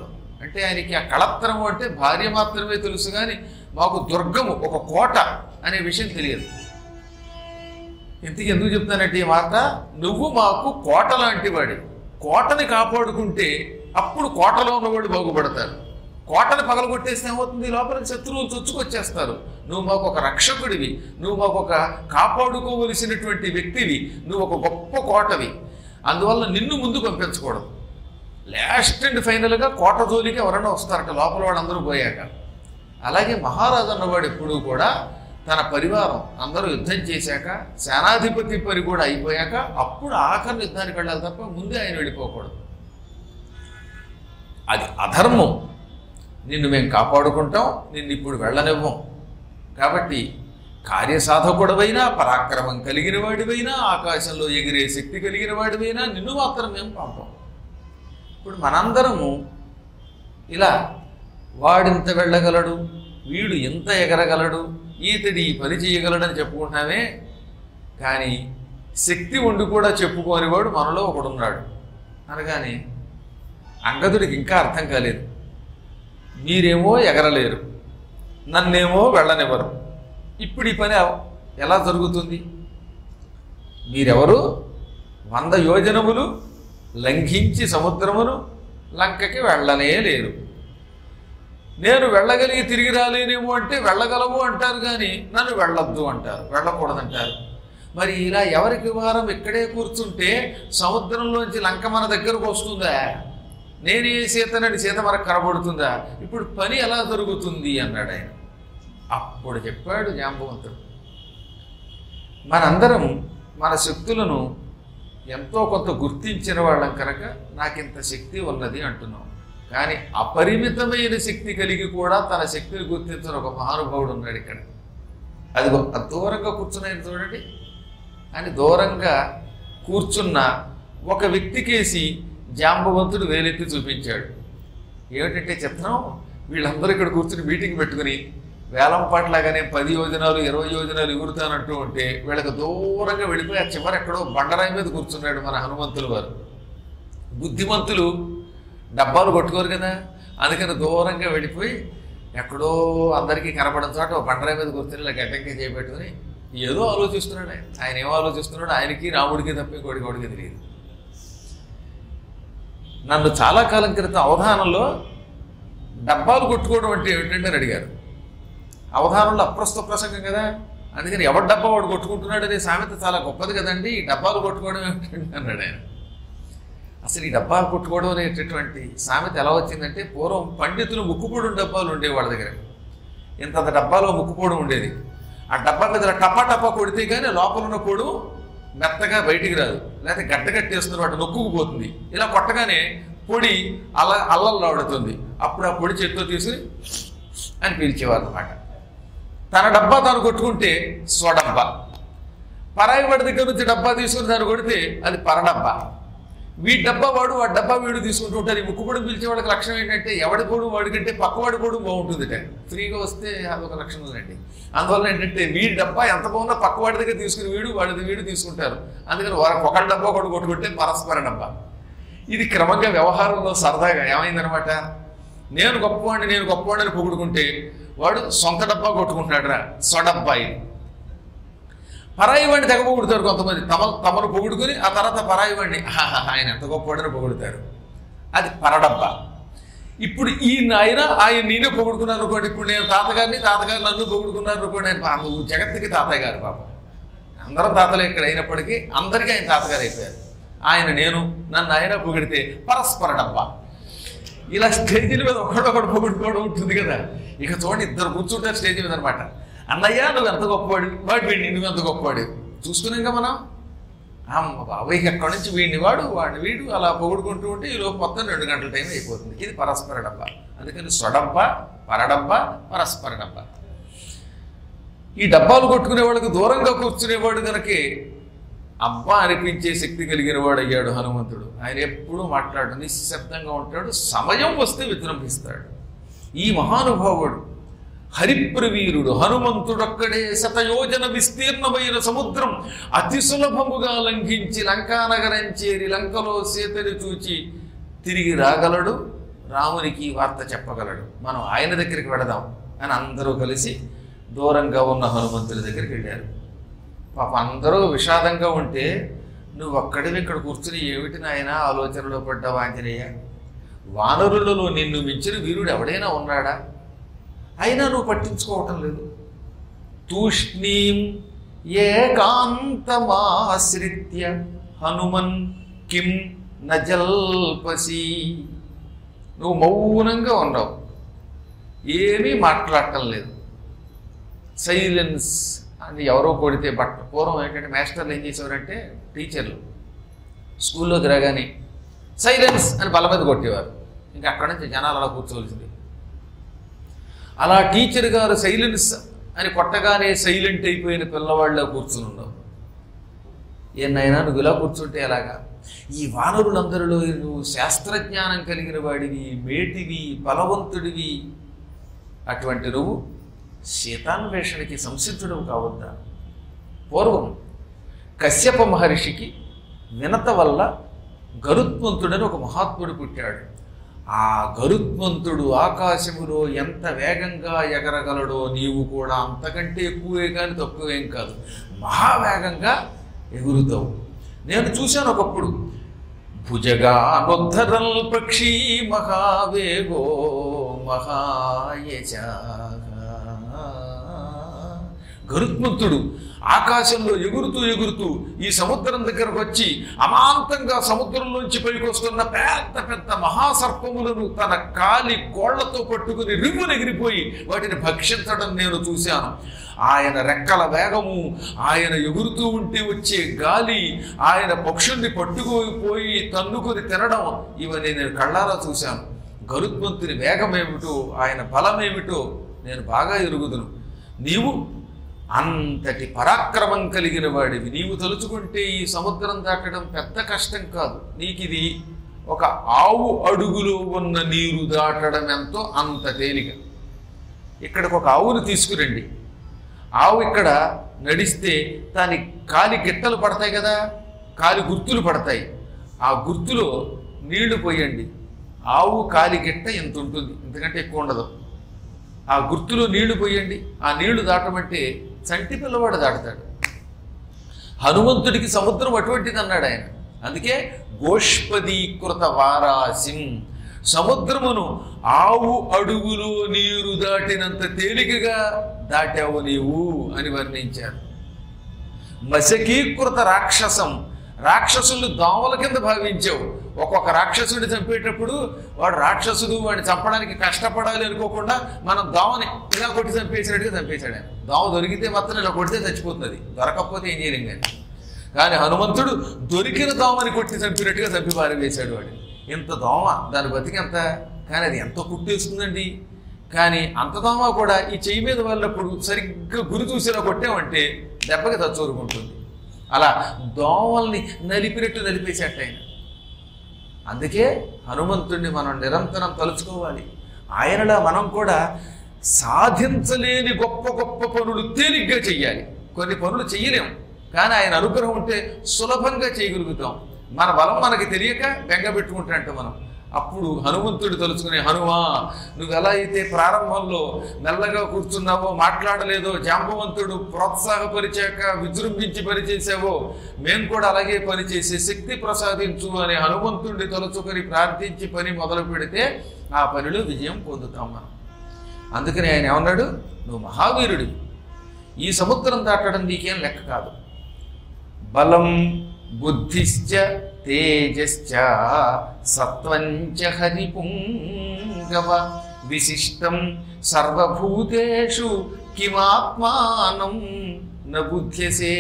అంటే ఆయనకి ఆ కళత్రము అంటే భార్య మాత్రమే తెలుసు, కానీ మాకు దుర్గము ఒక కోట అనే విషయం తెలియదు. ఇంతకు ఎందుకు చెప్తానంటే ఈ మాట, నువ్వు మాకు కోట లాంటి వాడి, కోటని కాపాడుకుంటే అప్పుడు కోటలో ఉన్నవాడు బాగుపడతారు. కోటని పగలగొట్టేస్తే ఏమవుతుంది, లోపలికి శత్రువులు చొచ్చుకొచ్చేస్తారు. నువ్వు మాకు ఒక రక్షకుడివి, నువ్వు మాకు ఒక కాపాడుకోవలసినటువంటి వ్యక్తివి, నువ్వు ఒక గొప్ప కోటవి. అందువల్ల నిన్ను ముందు పంపించకూడదు. లాస్ట్ అండ్ ఫైనల్గా కోట జోలికి ఎవరైనా వస్తారట లోపల వాడు అందరూ పోయాక. అలాగే మహారాజు అన్నవాడు ఎప్పుడూ కూడా తన పరివారం అందరూ యుద్ధం చేశాక, సేనాధిపతి పని కూడా అయిపోయాక అప్పుడు ఆఖరి యుద్ధానికి వెళ్ళాలి తప్ప ముందే ఆయన వెళ్ళిపోకూడదు. అది అధర్మం. నిన్ను మేము కాపాడుకుంటాం, నిన్ను ఇప్పుడు వెళ్ళనివ్వం. కాబట్టి కార్యసాధకుడవైనా, పరాక్రమం కలిగిన వాడివైనా, ఆకాశంలో ఎగిరే శక్తి కలిగిన వాడివైనా నిన్ను మాత్రం మేము పంపం. ఇప్పుడు మనందరము ఇలా వాడింత వెళ్ళగలడు, వీడు ఎంత ఎగరగలడు, ఈతడి ఈ పని చేయగలడని చెప్పుకుంటున్నామే, కానీ శక్తి ఉండి కూడా చెప్పుకోనివాడు మనలో ఒకడున్నాడు అనగానే అంగదుడికి ఇంకా అర్థం కాలేదు. మీరేమో ఎగరలేరు, నన్నేమో వెళ్ళనివ్వరు, ఇప్పుడు ఈ పని ఎలా జరుగుతుంది? మీరెవరు 100 యోజనములు లంఘించి సముద్రమును లంకకి వెళ్ళనే లేరు. నేను వెళ్ళగలిగి తిరిగి రాలేనేమో అంటే వెళ్ళగలము అంటారు, కానీ నన్ను వెళ్ళొద్దు అంటారు, వెళ్ళకూడదంటారు. మరి ఇలా ఎవరికి వారం ఇక్కడే కూర్చుంటే సముద్రంలోంచి లంక మన దగ్గరకు వస్తుందా? నేనే సీతనని సీత మనకు కనబడుతుందా? ఇప్పుడు పని ఎలా జరుగుతుంది అన్నాడు ఆయన. అప్పుడు చెప్పాడు జాంబవంతుడు, మనందరం మన శక్తులను ఎంతో కొంత గుర్తించిన వాళ్ళం కనుక నాకింత శక్తి ఉన్నది అంటున్నాం. కానీ అపరిమితమైన శక్తి కలిగి కూడా తన శక్తిని గుర్తించిన ఒక మహానుభావుడు ఉన్నాడు ఇక్కడ. అది దూరంగా కూర్చున్నాయని చూడండి. అని దూరంగా కూర్చున్న ఒక వ్యక్తికేసి జాంబవంతుడు వేలెత్తి చూపించాడు. ఏమిటంటే చిత్రం, వీళ్ళందరూ ఇక్కడ కూర్చుని మీటింగ్ పెట్టుకుని వేలం పాటలాగానే 10 యోజనాలు 20 యోజనాలు ఎగురుతానంటూ ఉంటే వీళ్ళకి దూరంగా వెళ్ళిపోయి ఆ చివరి ఎక్కడో బండరాయి మీద కూర్చున్నాడు మన హనుమంతులు వారు. బుద్ధిమంతులు డబ్బాలు కొట్టుకోరు కదా, అందుకని దూరంగా వెళ్ళిపోయి ఎక్కడో అందరికీ కనపడని చోట బండరాయి మీద కూర్చుని ఇలా గట్టంగా చేపెట్టుకుని ఏదో ఆలోచిస్తున్నాడు. ఆయన ఏమో ఆలోచిస్తున్నాడు ఆయనకి రాముడికి తప్ప కోడికి తెలియదు. నన్ను చాలా కాలం క్రితం అవధానంలో డబ్బాలు కొట్టుకోవడం అంటే ఏమిటంటే అని అడిగారు. అవధానంలో అప్రస్తుత ప్రసంగం కదా, అందుకని ఎవరి డబ్బా వాడు కొట్టుకుంటున్నాడు అనే సామెత చాలా గొప్పది కదండి. ఈ డబ్బాలు కొట్టుకోవడం ఏమిటంటే అన్నాడు ఆయన. అసలు ఈ డబ్బాలు కొట్టుకోవడం అనేటటువంటి సామెత ఎలా వచ్చిందంటే, పూర్వం పండితులు ముక్కుపొడి డబ్బాలు ఉండేవి వాళ్ళ దగ్గర. ఇంత డబ్బాలో ముక్కుపొడి ఉండేది. ఆ డబ్బా మీద టపా టపా కొడితే కానీ లోపల ఉన్న పొడు మెత్తగా బయటికి రాదు, లేకపోతే గడ్డ కట్టేస్తున్న వాటి నొక్కుకుపోతుంది. ఇలా కొట్టగానే పొడి అల్లల్లో ఆడుతుంది. అప్పుడు ఆ పొడి చేతితో తీసుకుని అని పిలిచేవారు అన్నమాట. తన డబ్బా తాను కొట్టుకుంటే స్వడబ్బా, పరాయి వాడి దగ్గర నుంచి డబ్బా తీసుకుని దాన్ని కొడితే అది పరడబ్బా. వీడి డబ్బా వాడు, వాడి డబ్బా వీడు తీసుకుంటూ ఉంటారు. ఈ ముక్కుపొడి పిలిచే వాడికి లక్షణం ఏంటంటే ఎవడి పొడు వాడికంటే పక్కవాడి పొడు బాగుంటుందిట. ఫ్రీగా వస్తే అదొక లక్షణం ఉందండి. అందువల్ల ఏంటంటే వీడి డబ్బా ఎంత బాగుందో పక్కవాడి దగ్గర తీసుకుని వీడు తీసుకుంటారు. అందుకని ఒకటి డబ్బా ఒకటి కొట్టుకుంటే పరస్పర డబ్బా. ఇది క్రమంగా వ్యవహారంలో సరదాగా ఏమైందనమాట. నేను గొప్పవాడిని పొగుడుకుంటే వాడు సొంత డబ్బా కొట్టుకుంటున్నాడు రా, స్వడబ్బా. ఇది పరాయి వాడిని తెగ పొగుడుతారు కొంతమంది. తమను పొగుడుకుని ఆ తర్వాత పరాయి వాడిని ఆయన ఎంత గొప్పవాడని పొగుడుతారు. అది పరడబ్బా. ఇప్పుడు ఆయన నేనే పొగుడుకున్నాను అనుకోండి. ఇప్పుడు నేను తాతగారు నన్ను పొగుడుకున్నారు అనుకోండి. ఆయన జగత్తుకి తాతయ్య గారు పాపం. అందరం తాతలే ఇక్కడ అయినప్పటికీ అందరికీ ఆయన తాతగారు అయిపోయారు. నన్ను ఆయన పొగిడితే పరస్పర డబ్బా. ఇలా స్టేజీల మీద ఒకడొకడు పొగుడుకోవడం ఉంటుంది కదా. ఇక చూడండి, ఇద్దరు కూర్చుంటారు స్టేజీ మీద అనమాట. అన్నయ్య నువ్వు ఎంత గొప్పవాడు, వాడిని నువ్వు ఎంత గొప్పవాడు చూసుకున్నాక మనం బాబాయ్ ఎక్కడి నుంచి వాడిని వీడు అలా పొగుడుకుంటూ ఉంటే ఈ లోపు మొత్తం 2 గంటల టైం అయిపోతుంది. ఇది పరస్పర డబ్బా. అందుకని స్వడబ్బా, పరడబ్బా, పరస్పర డబ్బా. ఈ డబ్బాలు కొట్టుకునే వాళ్ళకి దూరంగా కూర్చునేవాడు కనుకే అబ్బా అనిపించే శక్తి కలిగిన వాడు అయ్యాడు హనుమంతుడు. ఆయన ఎప్పుడూ మాట్లాడు, నిశ్శబ్దంగా ఉంటాడు, సమయం వస్తే విజృంభిస్తాడు. ఈ మహానుభావుడు హరిప్రవీరుడు హనుమంతుడొక్కడే శతయోజన విస్తీర్ణమైన సముద్రం అతి సులభముగా లంఘించి లంకానగరం చేరి లంకలో సీతని చూచి తిరిగి రాగలడు, రామునికి వార్త చెప్పగలడు, మనం ఆయన దగ్గరికి వెడదాం అని అందరూ కలిసి దూరంగా ఉన్న హనుమంతుడి దగ్గరికి వెళ్ళారు. పాప అందరూ విషాదంగా ఉంటే నువ్వు ఒక్కడివి ఇక్కడ కూర్చుని ఏమిటి నాయన ఆలోచనలో పడ్డావు ఆంజనేయ? వానరులలో నిన్ను మించిన వీరుడు ఎవడైనా ఉన్నాడా? అయినా నువ్వు పట్టించుకోవటం లేదు. తూష్ణీం ఏకాంతమాశ్రిత్య హనుమన్ కిం నజల్పసి. నువ్వు మౌనంగా ఉన్నావు, ఏమీ మాట్లాడటం లేదు. సైలెన్స్ అని ఎవరో కొడితే పూర్వం ఏంటంటే మాస్టర్లు ఏం చేసేవారంటే టీచర్లు స్కూల్లోకి రాగానే సైలెన్స్ అని బల మీద కొట్టేవారు. ఇంకా అక్కడి నుంచి జనాలు అలా కూర్చోవలసింది. అలా టీచర్ గారు సైలెన్స్ అని కొట్టగానే సైలెంట్ అయిపోయిన పిల్లవాళ్ళలో కూర్చుని ఉన్నావు. ఏనైనా నువ్వు ఇలా కూర్చుంటే ఎలాగా? ఈ వానరులందరిలో నువ్వు శాస్త్రజ్ఞానం కలిగిన వాడివి, మేటివి, బలవంతుడివి. అటువంటి నువ్వు సీతాన్వేషణకి సంసిద్ధుడు కావద్దా? పూర్వం కశ్యప మహర్షికి వినత వల్ల గరుత్మంతుడని ఒక మహాత్ముడు పుట్టాడు. ఆ గరుత్మంతుడు ఆకాశములో ఎంత వేగంగా ఎగరగలడో నీవు కూడా అంతకంటే ఎక్కువే కానీ తక్కువేం కాదు, మహావేగంగా ఎగురుతావు. నేను చూశాను ఒకప్పుడు. భుజగా నొద్ధరల్ పక్షి మహావేగో మహాయశ. గరుత్మంతుడు ఆకాశంలో ఎగురుతూ ఎగురుతూ ఈ సముద్రం దగ్గరకు వచ్చి అమాంతంగా సముద్రంలోంచి పైకి వస్తున్న పెద్ద పెద్ద మహాసర్పములను తన కాలి కోళ్లతో పట్టుకుని రివ్వునెగిరిపోయి వాటిని భక్షించడం నేను చూశాను. ఆయన రెక్కల వేగము, ఆయన ఎగురుతూ ఉంటే వచ్చే గాలి, ఆయన పక్షుల్ని పట్టుకుపోయి తన్నుకొని తినడం, ఇవన్నీ నేను కళ్ళారా చూశాను. గరుత్మంతుని వేగమేమిటో, ఆయన బలమేమిటో నేను బాగా ఎరుగుదును. నీవు అంతటి పరాక్రమం కలిగిన వాడివి. నీవు తలుచుకుంటే ఈ సముద్రం దాటడం పెద్ద కష్టం కాదు. నీకిది ఒక ఆవు అడుగులో ఉన్న నీరు దాటడం ఎంతో అంత తేలిక. ఇక్కడికి ఒక ఆవును తీసుకురండి. ఆవు ఇక్కడ నడిస్తే దాని కాలి గిట్టలు పడతాయి కదా, కాలి గుర్తులు పడతాయి. ఆ గుర్తులో నీళ్లు పోయండి. ఆవు కాలి గిట్ట ఎంత ఉంటుంది, ఇంతకంటే ఎక్కువ ఉండదు. ఆ గుర్తులో నీళ్లు పోయండి. ఆ నీళ్లు దాటమంటే చంటి పిల్లవాడు దాటుతాడు. హనుమంతుడికి సముద్రం అటువంటిది అన్నాడు ఆయన. అందుకే గోష్పదీకృత వారాసిం, సముద్రమును ఆవు అడుగులో నీరు దాటినంత తేలికగా దాటావు నీవు అని వర్ణించారు. మశకీకృత రాక్షసం, రాక్షసులు దోమల కింద భావించావు. ఒక్కొక్క రాక్షసుడిని చంపేటప్పుడు వాడు రాక్షసుడు, వాడిని చంపడానికి కష్టపడాలి అనుకోకుండా మనం దోమని ఇలా కొట్టి చంపేసినట్టుగా చంపేశాడు ఆయన. దోమ దొరికితే మాత్రం ఇలా కొడితే చచ్చిపోతుంది, దొరకకపోతే ఏం చేయలేం. కానీ హనుమంతుడు దొరికిన దోమని కొట్టి చంపినట్టుగా చంపి పారివేశాడు వాడిని. ఇంత దోమ, దాని బతికెంత, కానీ అది ఎంత కుట్టేస్తుందండి. కానీ అంత దోమ కూడా ఈ చెయ్యి మీద వాళ్ళప్పుడు సరిగ్గా గురి చూసేలా కొట్టామంటే దెబ్బకి తచ్చూరుకుంటుంది. అలా దోమల్ని నలిపినట్టు నలిపేసేట ఆయన. అందుకే హనుమంతుడిని మనం నిరంతరం తలుచుకోవాలి. ఆయనలా మనం కూడా సాధించలేని గొప్ప గొప్ప పనులు తేలిగ్గా చెయ్యాలి. కొన్ని పనులు చెయ్యలేం, కానీ ఆయన అనుగ్రహం ఉంటే సులభంగా చేయగలుగుతాం. మన బలం మనకి తెలియక బెంగ పెట్టుకుంటాంట మనం. అప్పుడు హనుమంతుడు తలుచుకునే, హనుమా నువ్వు ఎలా అయితే ప్రారంభంలో మెల్లగా కూర్చున్నావో, మాట్లాడలేదో, జాంబవంతుడు ప్రోత్సాహపరిచాక విజృంభించి పనిచేసావో, మేము కూడా అలాగే పనిచేసే శక్తి ప్రసాదించు అని హనుమంతుడిని తలుచుకొని ప్రార్థించి పని మొదలు పెడితే ఆ పనిలో విజయం పొందుతాం మనం. అందుకని ఆయన ఏమన్నాడు, నువ్వు మహావీరుడివి, ఈ సముద్రం దాటడం నీకేం లెక్క కాదు. బలం బుద్ధిశ్చ తేజశ్చ సత్వంచ హరిపుంగవ విశిష్టం సర్వభూతేషు కిమాత్మానం న బుధ్యసే.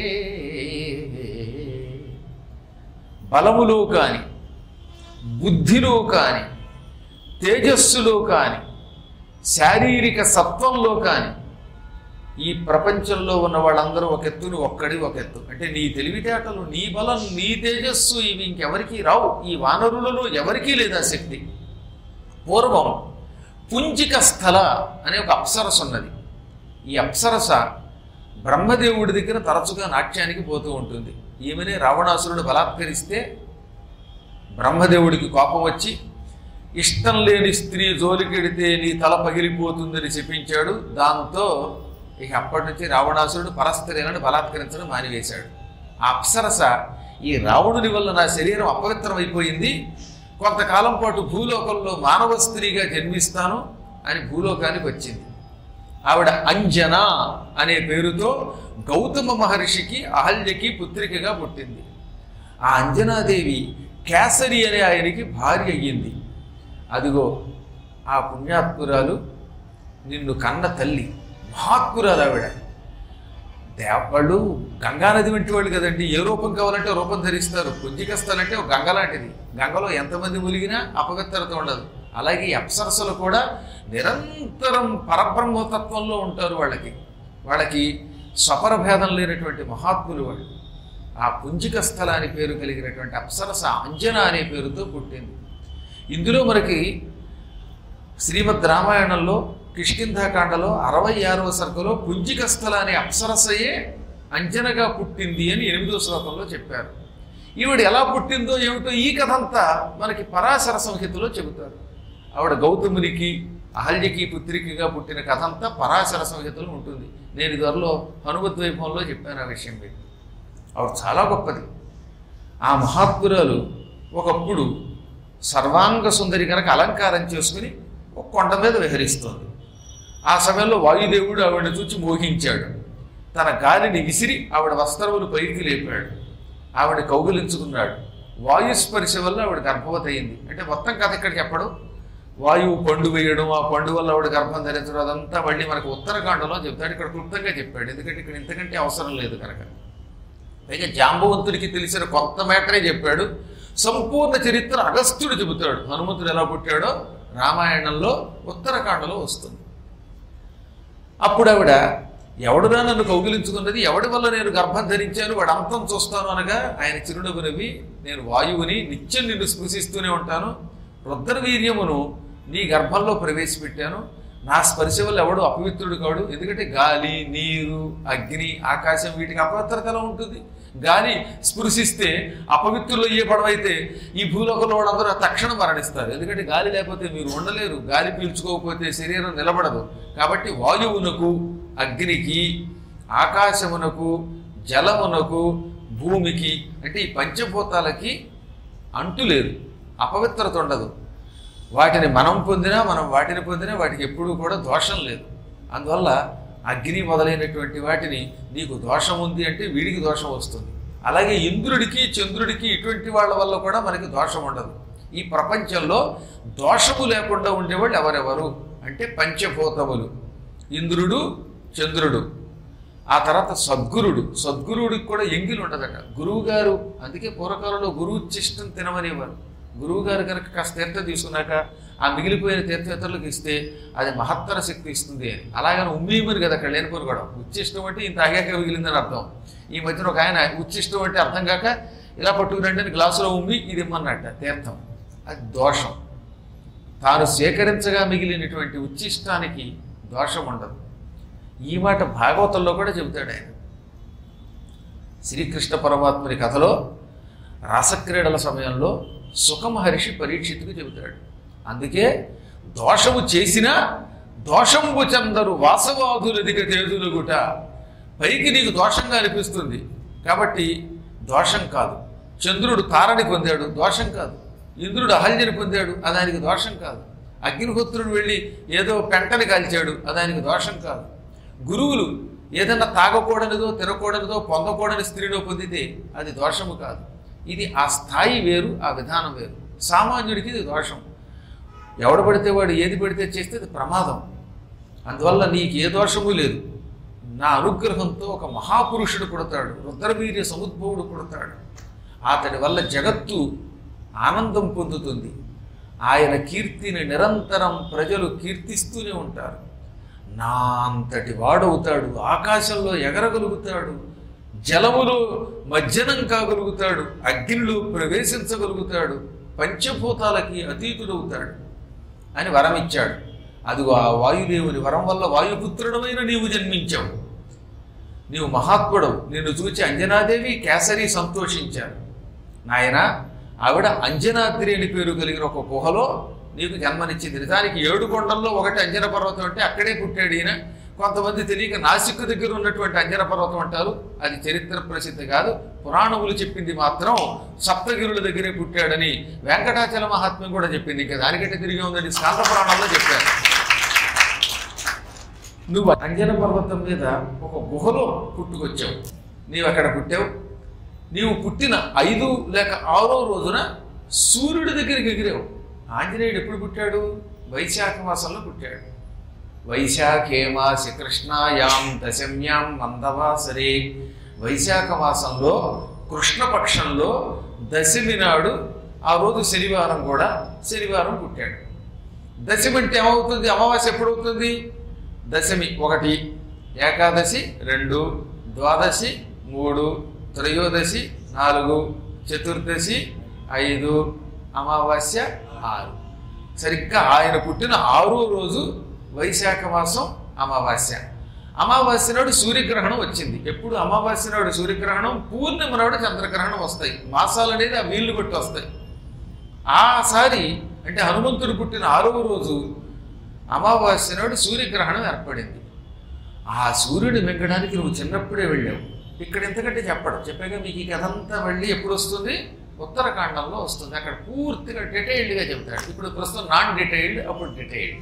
బలములో కాని, బుద్ధిలో కాని, తేజస్సులో కాని, శారీరక సత్వంలో కాని ఈ ప్రపంచంలో ఉన్న వాళ్ళందరూ ఒక ఎత్తు, నువ్వు ఒక్కడి ఒక ఎత్తు. అంటే నీ తెలివితేటలు, నీ బలం, నీ తేజస్సు ఇవి ఇంకెవరికీ రావు. ఈ వానరులలో ఎవరికీ లేదా శక్తి. పూర్వం పుంజిక స్థల అనే ఒక అప్సరస ఉన్నది. ఈ అప్సరస బ్రహ్మదేవుడి దగ్గర తరచుగా నాట్యానికి పోతూ ఉంటుంది. ఈమెనే రావణాసురుడు బలాత్కరిస్తే బ్రహ్మదేవుడికి కోపం వచ్చి ఇష్టం లేని స్త్రీ జోలికెడితే నీ తల పగిలిపోతుందని చెప్పించాడు. దాంతో ఇక అప్పటి నుంచి రావణాసురుడు పరస్త్రీలను బలాత్కరించడం మానివేశాడు. ఆ అప్సరస ఈ రావణుని వల్ల నా శరీరం అపవిత్రం అయిపోయింది, కొంతకాలం పాటు భూలోకంలో మానవ స్త్రీగా జన్మిస్తాను అని భూలోకానికి వచ్చింది. ఆవిడ అంజన అనే పేరుతో గౌతమ మహర్షికి అహల్యకి పుత్రికగా పుట్టింది. ఆ అంజనాదేవి కేసరి అనే ఆయనకి భార్య అయ్యింది. అదిగో ఆ పుణ్యాత్మురాలు నిన్ను కన్న తల్లి, మహాత్మురాలు ఆవిడ. దేవాళ్ళు గంగానది వంటి వాళ్ళు కదండి, ఏ రూపం కావాలంటే రూపం ధరిస్తారు. పుంజికస్థలంటే ఒక గంగ లాంటిది, గంగలో ఎంతమంది ములిగినా అపవిత్రత ఉండదు. అలాగే ఈ అప్సరసలు కూడా నిరంతరం పరబ్రహ్మతత్వంలో ఉంటారు. వాళ్ళకి స్వపరభేదం లేనటువంటి మహాత్ములు వాళ్ళు. ఆ పుంజిక స్థల అని పేరు కలిగినటువంటి అప్సరస అంజన అనే పేరుతో పుట్టింది. ఇందులో మనకి శ్రీమద్ రామాయణంలో కిష్కింధాకాండలో 66వ సర్గలో పుంజిక స్థల అనే అప్సరసయే అంజనగా పుట్టింది అని 8వ శ్లోకంలో చెప్పారు. ఈవిడ ఎలా పుట్టిందో ఏమిటో ఈ కథ అంతా మనకి పరాశర సంహితలో చెబుతారు. ఆవిడ గౌతమునికి అహల్యకి పుత్రికగా పుట్టిన కథ అంతా పరాశర సంహితలో ఉంటుంది. నేను ఇదివరలో హనుమద్వైపంలో చెప్పాను ఆ విషయం మీద. ఆవిడ చాలా గొప్పది. ఆ మహాత్మురాలు ఒకప్పుడు సర్వాంగ సుందరి కనుక అలంకారం చేసుకుని ఒక కొండ మీద విహరిస్తోంది. ఆ సమయంలో వాయుదేవుడు ఆవిడని చూచి మోహించాడు. తన గాలిని విసిరి ఆవిడ వస్త్రములు పైకి లేపాడు. ఆవిడ కౌగిలించుకున్నాడు. వాయుస్పర్శ వల్ల ఆవిడ గర్భవతి అయింది. అంటే మొత్తం కథ ఇక్కడ చెప్పడం, వాయువు పండు వేయడం, ఆ పండు వల్ల ఆవిడ గర్భం ధరించడం, అదంతా మళ్ళీ మనకు ఉత్తరకాండలో చెప్తాడు. ఇక్కడ క్లుప్తంగా చెప్పాడు, ఎందుకంటే ఇక్కడ ఇంతకంటే అవసరం లేదు కనుక. పైగా జాంబవంతుడికి తెలిసిన కొత్త మ్యాటరే చెప్పాడు. సంపూర్ణ చరిత్ర అగస్త్యుడు చెబుతాడు. హనుమంతుడు ఎలా పుట్టాడో రామాయణంలో ఉత్తరకాండలో వస్తుంది. అప్పుడు ఆవిడ ఎవడునా నన్ను కౌగిలించుకున్నది, ఎవడి వల్ల నేను గర్భం ధరించాను, వాడు అంతం చూస్తాను అనగా ఆయన చిరునవ్వు నవ్వి, నేను వాయువుని నిత్యం నిన్ను స్పృశిస్తూనే ఉంటాను, రుద్రవీర్యమును నీ గర్భంలో ప్రవేశపెట్టాను, నా స్పర్శ వల్ల ఎవడు అపవిత్రుడు కాడు. ఎందుకంటే గాలి, నీరు, అగ్ని, ఆకాశం వీటికి అపవిత్రత ఎలా ఉంటుంది? గాలి స్పృశిస్తే అపవిత్రులు అయ్యే పడవైతే ఈ భూలోకంలో వాళ్ళందరూ తక్షణం మరణిస్తారు. ఎందుకంటే గాలి లేకపోతే మీరు ఉండలేరు, గాలి పీల్చుకోకపోతే శరీరం నిలబడదు. కాబట్టి వాయువునకు, అగ్నికి, ఆకాశమునకు, జలమునకు, భూమికి, అంటే ఈ పంచభూతాలకి అంటు లేదు, అపవిత్రత ఉండదు. వాటిని మనం పొందినా మనం వాటిని పొందినా వాటికి ఎప్పుడూ కూడా దోషం లేదు. అందువల్ల అగ్ని మొదలైనటువంటి వాటిని నీకు దోషం ఉంది అంటే వీడికి దోషం వస్తుంది. అలాగే ఇంద్రుడికి, చంద్రుడికి ఇటువంటి వాళ్ళ వల్ల కూడా మనకి దోషం ఉండదు. ఈ ప్రపంచంలో దోషము లేకుండా ఉండేవాళ్ళు ఎవరెవరు అంటే పంచభూతములు, ఇంద్రుడు, చంద్రుడు, ఆ తర్వాత సద్గురుడు. సద్గురువుడికి కూడా ఎంగిలి ఉండదట. గురువు గారు, అందుకే పూర్వకాలంలో గురువు ఉచ్చిష్టం తినమనేవారు. గురువు గారు కనుక కాస్త తీర్థం తీసుకున్నాక ఆ మిగిలిపోయిన తీర్థయాత్రలకు ఇస్తే అది మహత్తర శక్తి ఇస్తుంది అని. అలాగని ఉమ్మీమని కదా అక్కడ లేనిపోరు కూడా. ఉచ్చిష్టం అంటే ఇంత ఆగాక మిగిలిందని అర్థం. ఈ మధ్యన ఒక ఆయన ఉచ్చిష్టం అంటే అర్థం కాక ఇలా పట్టుకురండి అని గ్లాసులో ఉమ్మి ఇది ఇమ్మన్నట్ట తీర్థం. అది దోషం. తాను సేకరించగా మిగిలినటువంటి ఉచ్చిష్టానికి దోషం ఉండదు. ఈ మాట భాగవతంలో కూడా చెబుతాడు ఆయన. శ్రీకృష్ణ పరమాత్ముని కథలో రాసక్రీడల సమయంలో సుఖమహర్షి పరీక్షితుకు చెబుతాడు. అందుకే దోషము చేసినా దోషంబు చందరు వాసవాదులధిక తేజులుగుట. పైకి నీకు దోషంగా అనిపిస్తుంది కాబట్టి దోషం కాదు. చంద్రుడు తారని పొందాడు, దోషం కాదు. ఇంద్రుడు అహల్యని పొందాడు, అదానికి దోషం కాదు. అగ్నిహోత్రుడు వెళ్ళి ఏదో పెంటని కాల్చాడు, అదానికి దోషం కాదు. గురువులు ఏదన్నా తాగకూడనిదో, తినకూడనిదో, పొందకూడని స్త్రీలో పొందితే అది దోషము కాదు. ఇది ఆ స్థాయి వేరు, ఆ విధానం వేరు. సామాన్యుడికి ఇది దోషం. ఎవడు పడితే వాడు ఏది పడితే చేస్తే అది ప్రమాదం. అందువల్ల నీకు ఏ దోషము లేదు. నా అనుగ్రహంతో ఒక మహాపురుషుడు పుడతాడు, రుద్రవీర్య సముద్భవుడు పుడతాడు. అతడి వల్ల జగత్తు ఆనందం పొందుతుంది. ఆయన కీర్తిని నిరంతరం ప్రజలు కీర్తిస్తూనే ఉంటారు. నా అంతటి వాడవుతాడు, ఆకాశంలో ఎగరగలుగుతాడు, జలములో మజ్జనం కాగలుగుతాడు, అగ్నిలో ప్రవేశించగలుగుతాడు, పంచభూతాలకి అతీతుడవుతాడు అని వరం ఇచ్చాడు. అదిగో ఆ వాయుదేవుని వరం వల్ల వాయుపుత్రుడమైన నీవు జన్మించావు. నీవు మహాత్ముడవు. నిన్ను చూచి అంజనాదేవి, కేసరి సంతోషించారు. నాయన, ఆవిడ అంజనాద్రి అని పేరు కలిగిన ఒక గుహలో నీకు జన్మనిచ్చింది. నిజానికి 7 కొండల్లో ఒకటి అంజన పర్వతం అంటే అక్కడే పుట్టాడు ఈయన. కొంతమంది తెలియక నాసిక్ దగ్గర ఉన్నటువంటి అంజన పర్వతం అంటారు. అది చరిత్ర ప్రసిద్ధి కాదు, పురాణములు చెప్పింది మాత్రం సప్తగిరుల దగ్గరే పుట్టాడని వెంకటాచల మహాత్మ్యం కూడా చెప్పింది. ఇంకా దానికంటే తిరిగి ఉందని స్కాంద పురాణంలో చెప్పారు. నువ్వు అంజన పర్వతం మీద ఒక గుహలో పుట్టుకొచ్చావు. నీవు అక్కడ పుట్టావు. నీవు పుట్టిన 5 లేక 6వ రోజున సూర్యుడి దగ్గరికి ఎగిరావు. ఆంజనేయుడు ఎప్పుడు పుట్టాడు? వైశాఖ మాసంలో పుట్టాడు. వైశాఖే మాసి కృష్ణాయాం దశమ్యాం మందవాసరే. వైశాఖ మాసంలో కృష్ణపక్షంలో దశమి నాడు, ఆ రోజు శనివారం కూడా, శనివారం పుట్టాడు. దశమి అంటే ఏమవుతుంది? అమావాస్య ఎప్పుడవుతుంది? దశమి 1, ఏకాదశి 2, ద్వాదశి 3, త్రయోదశి 4, చతుర్దశి 5, అమావాస్య 6. సరిగ్గా ఆయన పుట్టిన 6వ రోజు వైశాఖ మాసం అమావాస్య. అమావాస్య నాడు సూర్యగ్రహణం వచ్చింది. ఎప్పుడు అమావాస్య నాడు సూర్యగ్రహణం, పూర్ణిమ నాడు చంద్రగ్రహణం వస్తాయి. మాసాలు అనేది ఆ వీళ్ళు బట్టి వస్తాయి. ఆసారి అంటే హనుమంతుడు పుట్టిన 6వ రోజు అమావాస్య నాడు సూర్యగ్రహణం ఏర్పడింది. ఆ సూర్యుడిని మింగడానికి నువ్వు చిన్నప్పుడే వెళ్ళావు. ఇక్కడ ఎంతకంటే చెప్పాక మీకు ఈ కథ అంతా మళ్ళీ ఎప్పుడు వస్తుంది? ఉత్తరాఖండంలో వస్తుంది. అక్కడ పూర్తిగా డీటెయిల్డ్గా చెప్తాడు. ఇప్పుడు ప్రస్తుతం నాన్ డీటెయిల్డ్, అప్పుడు డీటెయిల్డ్.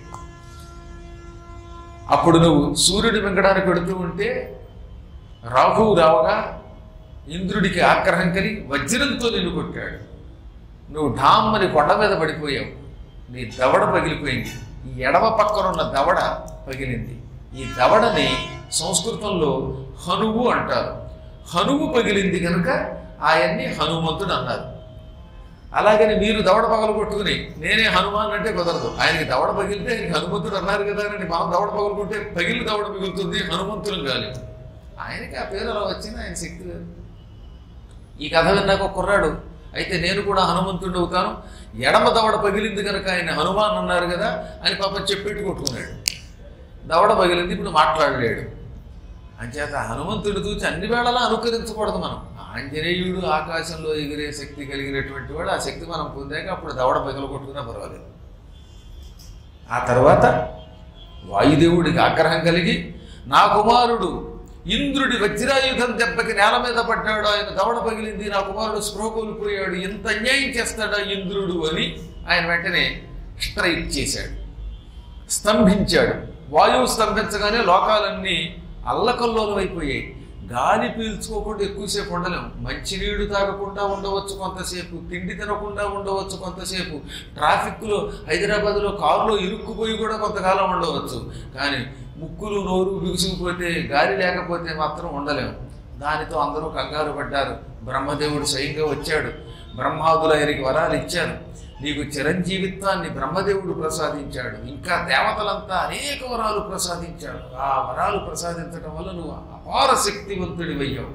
అప్పుడు నువ్వు సూర్యుడి మింగడానికి వెళుతూ ఉంటే రాహువు రావగా ఇంద్రుడికి ఆగ్రహం కలిగి వజ్రంతో నిన్ను కొట్టాడు. నువ్వు ఢామ్మని కొండ మీద పడిపోయావు. నీ దవడ పగిలిపోయింది. ఈ ఎడమ పక్కన ఉన్న దవడ పగిలింది. ఈ దవడని సంస్కృతంలో హనువు అంటారు. హనువు పగిలింది కనుక ఆయన్ని హనుమంతుడు అన్నారు. అలాగని మీరు దవడ పగలు కొట్టుకుని నేనే హనుమాన్ అంటే కుదరదు. ఆయనకి దవడ పగిలితే ఆయనకి హనుమంతుడు అన్నారు కదా అని మనం దవడ పగలుకుంటే పగిలి దవడ మిగులుతుంది, హనుమంతులు కాలేదు. ఆయనకి ఆ పేరు అలా వచ్చింది, ఆయన శక్తి లేదు. ఈ కథ విన్నాక కుర్రాడు అయితే నేను కూడా హనుమంతుడు అవుతాను, ఎడమ దవడ పగిలింది కనుక ఆయన హనుమాన్ అన్నారు కదా అని పాపం చెప్పెట్టు కొట్టుకున్నాడు. దవడ పగిలింది, ఇప్పుడు మాట్లాడలేడు. అంచేత హనుమంతుడు చూసి అన్ని వేళలా అనుకరించకూడదు మనం. ఆంజనేయుడు ఆకాశంలో ఎగిరే శక్తి కలిగినటువంటి వాడు. ఆ శక్తి మనం పొందాక అప్పుడు దవడ పగలు కొట్టుకున్నా పర్వాలేదు. ఆ తర్వాత వాయుదేవుడికి ఆగ్రహం కలిగి నా కుమారుడు ఇంద్రుడి వజ్రాయుధం దెబ్బకి నేల మీద పడ్డాడు, ఆయన దవడ పగిలింది, నా కుమారుడు స్పృహ కోల్పోయాడు, ఎంత అన్యాయం చేస్తాడా ఇంద్రుడు అని ఆయన వెంటనే స్ట్రైక్ చేశాడు, స్తంభించాడు. వాయువు స్తంభించగానే లోకాలన్నీ అల్లకల్లోలం అయిపోయాయి. గాలి పీల్చుకోకుండా ఎక్కువసేపు ఉండలేము. మంచినీళ్ళు తాగకుండా ఉండవచ్చు కొంతసేపు, తిండి తినకుండా ఉండవచ్చు కొంతసేపు, ట్రాఫిక్లో హైదరాబాద్లో కారులో ఇరుక్కుపోయి కూడా కొంతకాలం ఉండవచ్చు. కానీ ముక్కులు నోరు బిగుసుకుపోతే, గాలి లేకపోతే మాత్రం ఉండలేము. దానితో అందరూ కంగారు పడ్డారు. బ్రహ్మదేవుడు స్వయంగా వచ్చాడు. బ్రహ్మాదులు ఆయనకి వరాలు ఇచ్చారు. నీకు చిరంజీవిత్వాన్ని బ్రహ్మదేవుడు ప్రసాదించాడు. ఇంకా దేవతలంతా అనేక వరాలు ప్రసాదించాడు. ఆ వరాలు ప్రసాదించడం వల్ల నువ్వు అపార శక్తివంతుడివయ్యావు.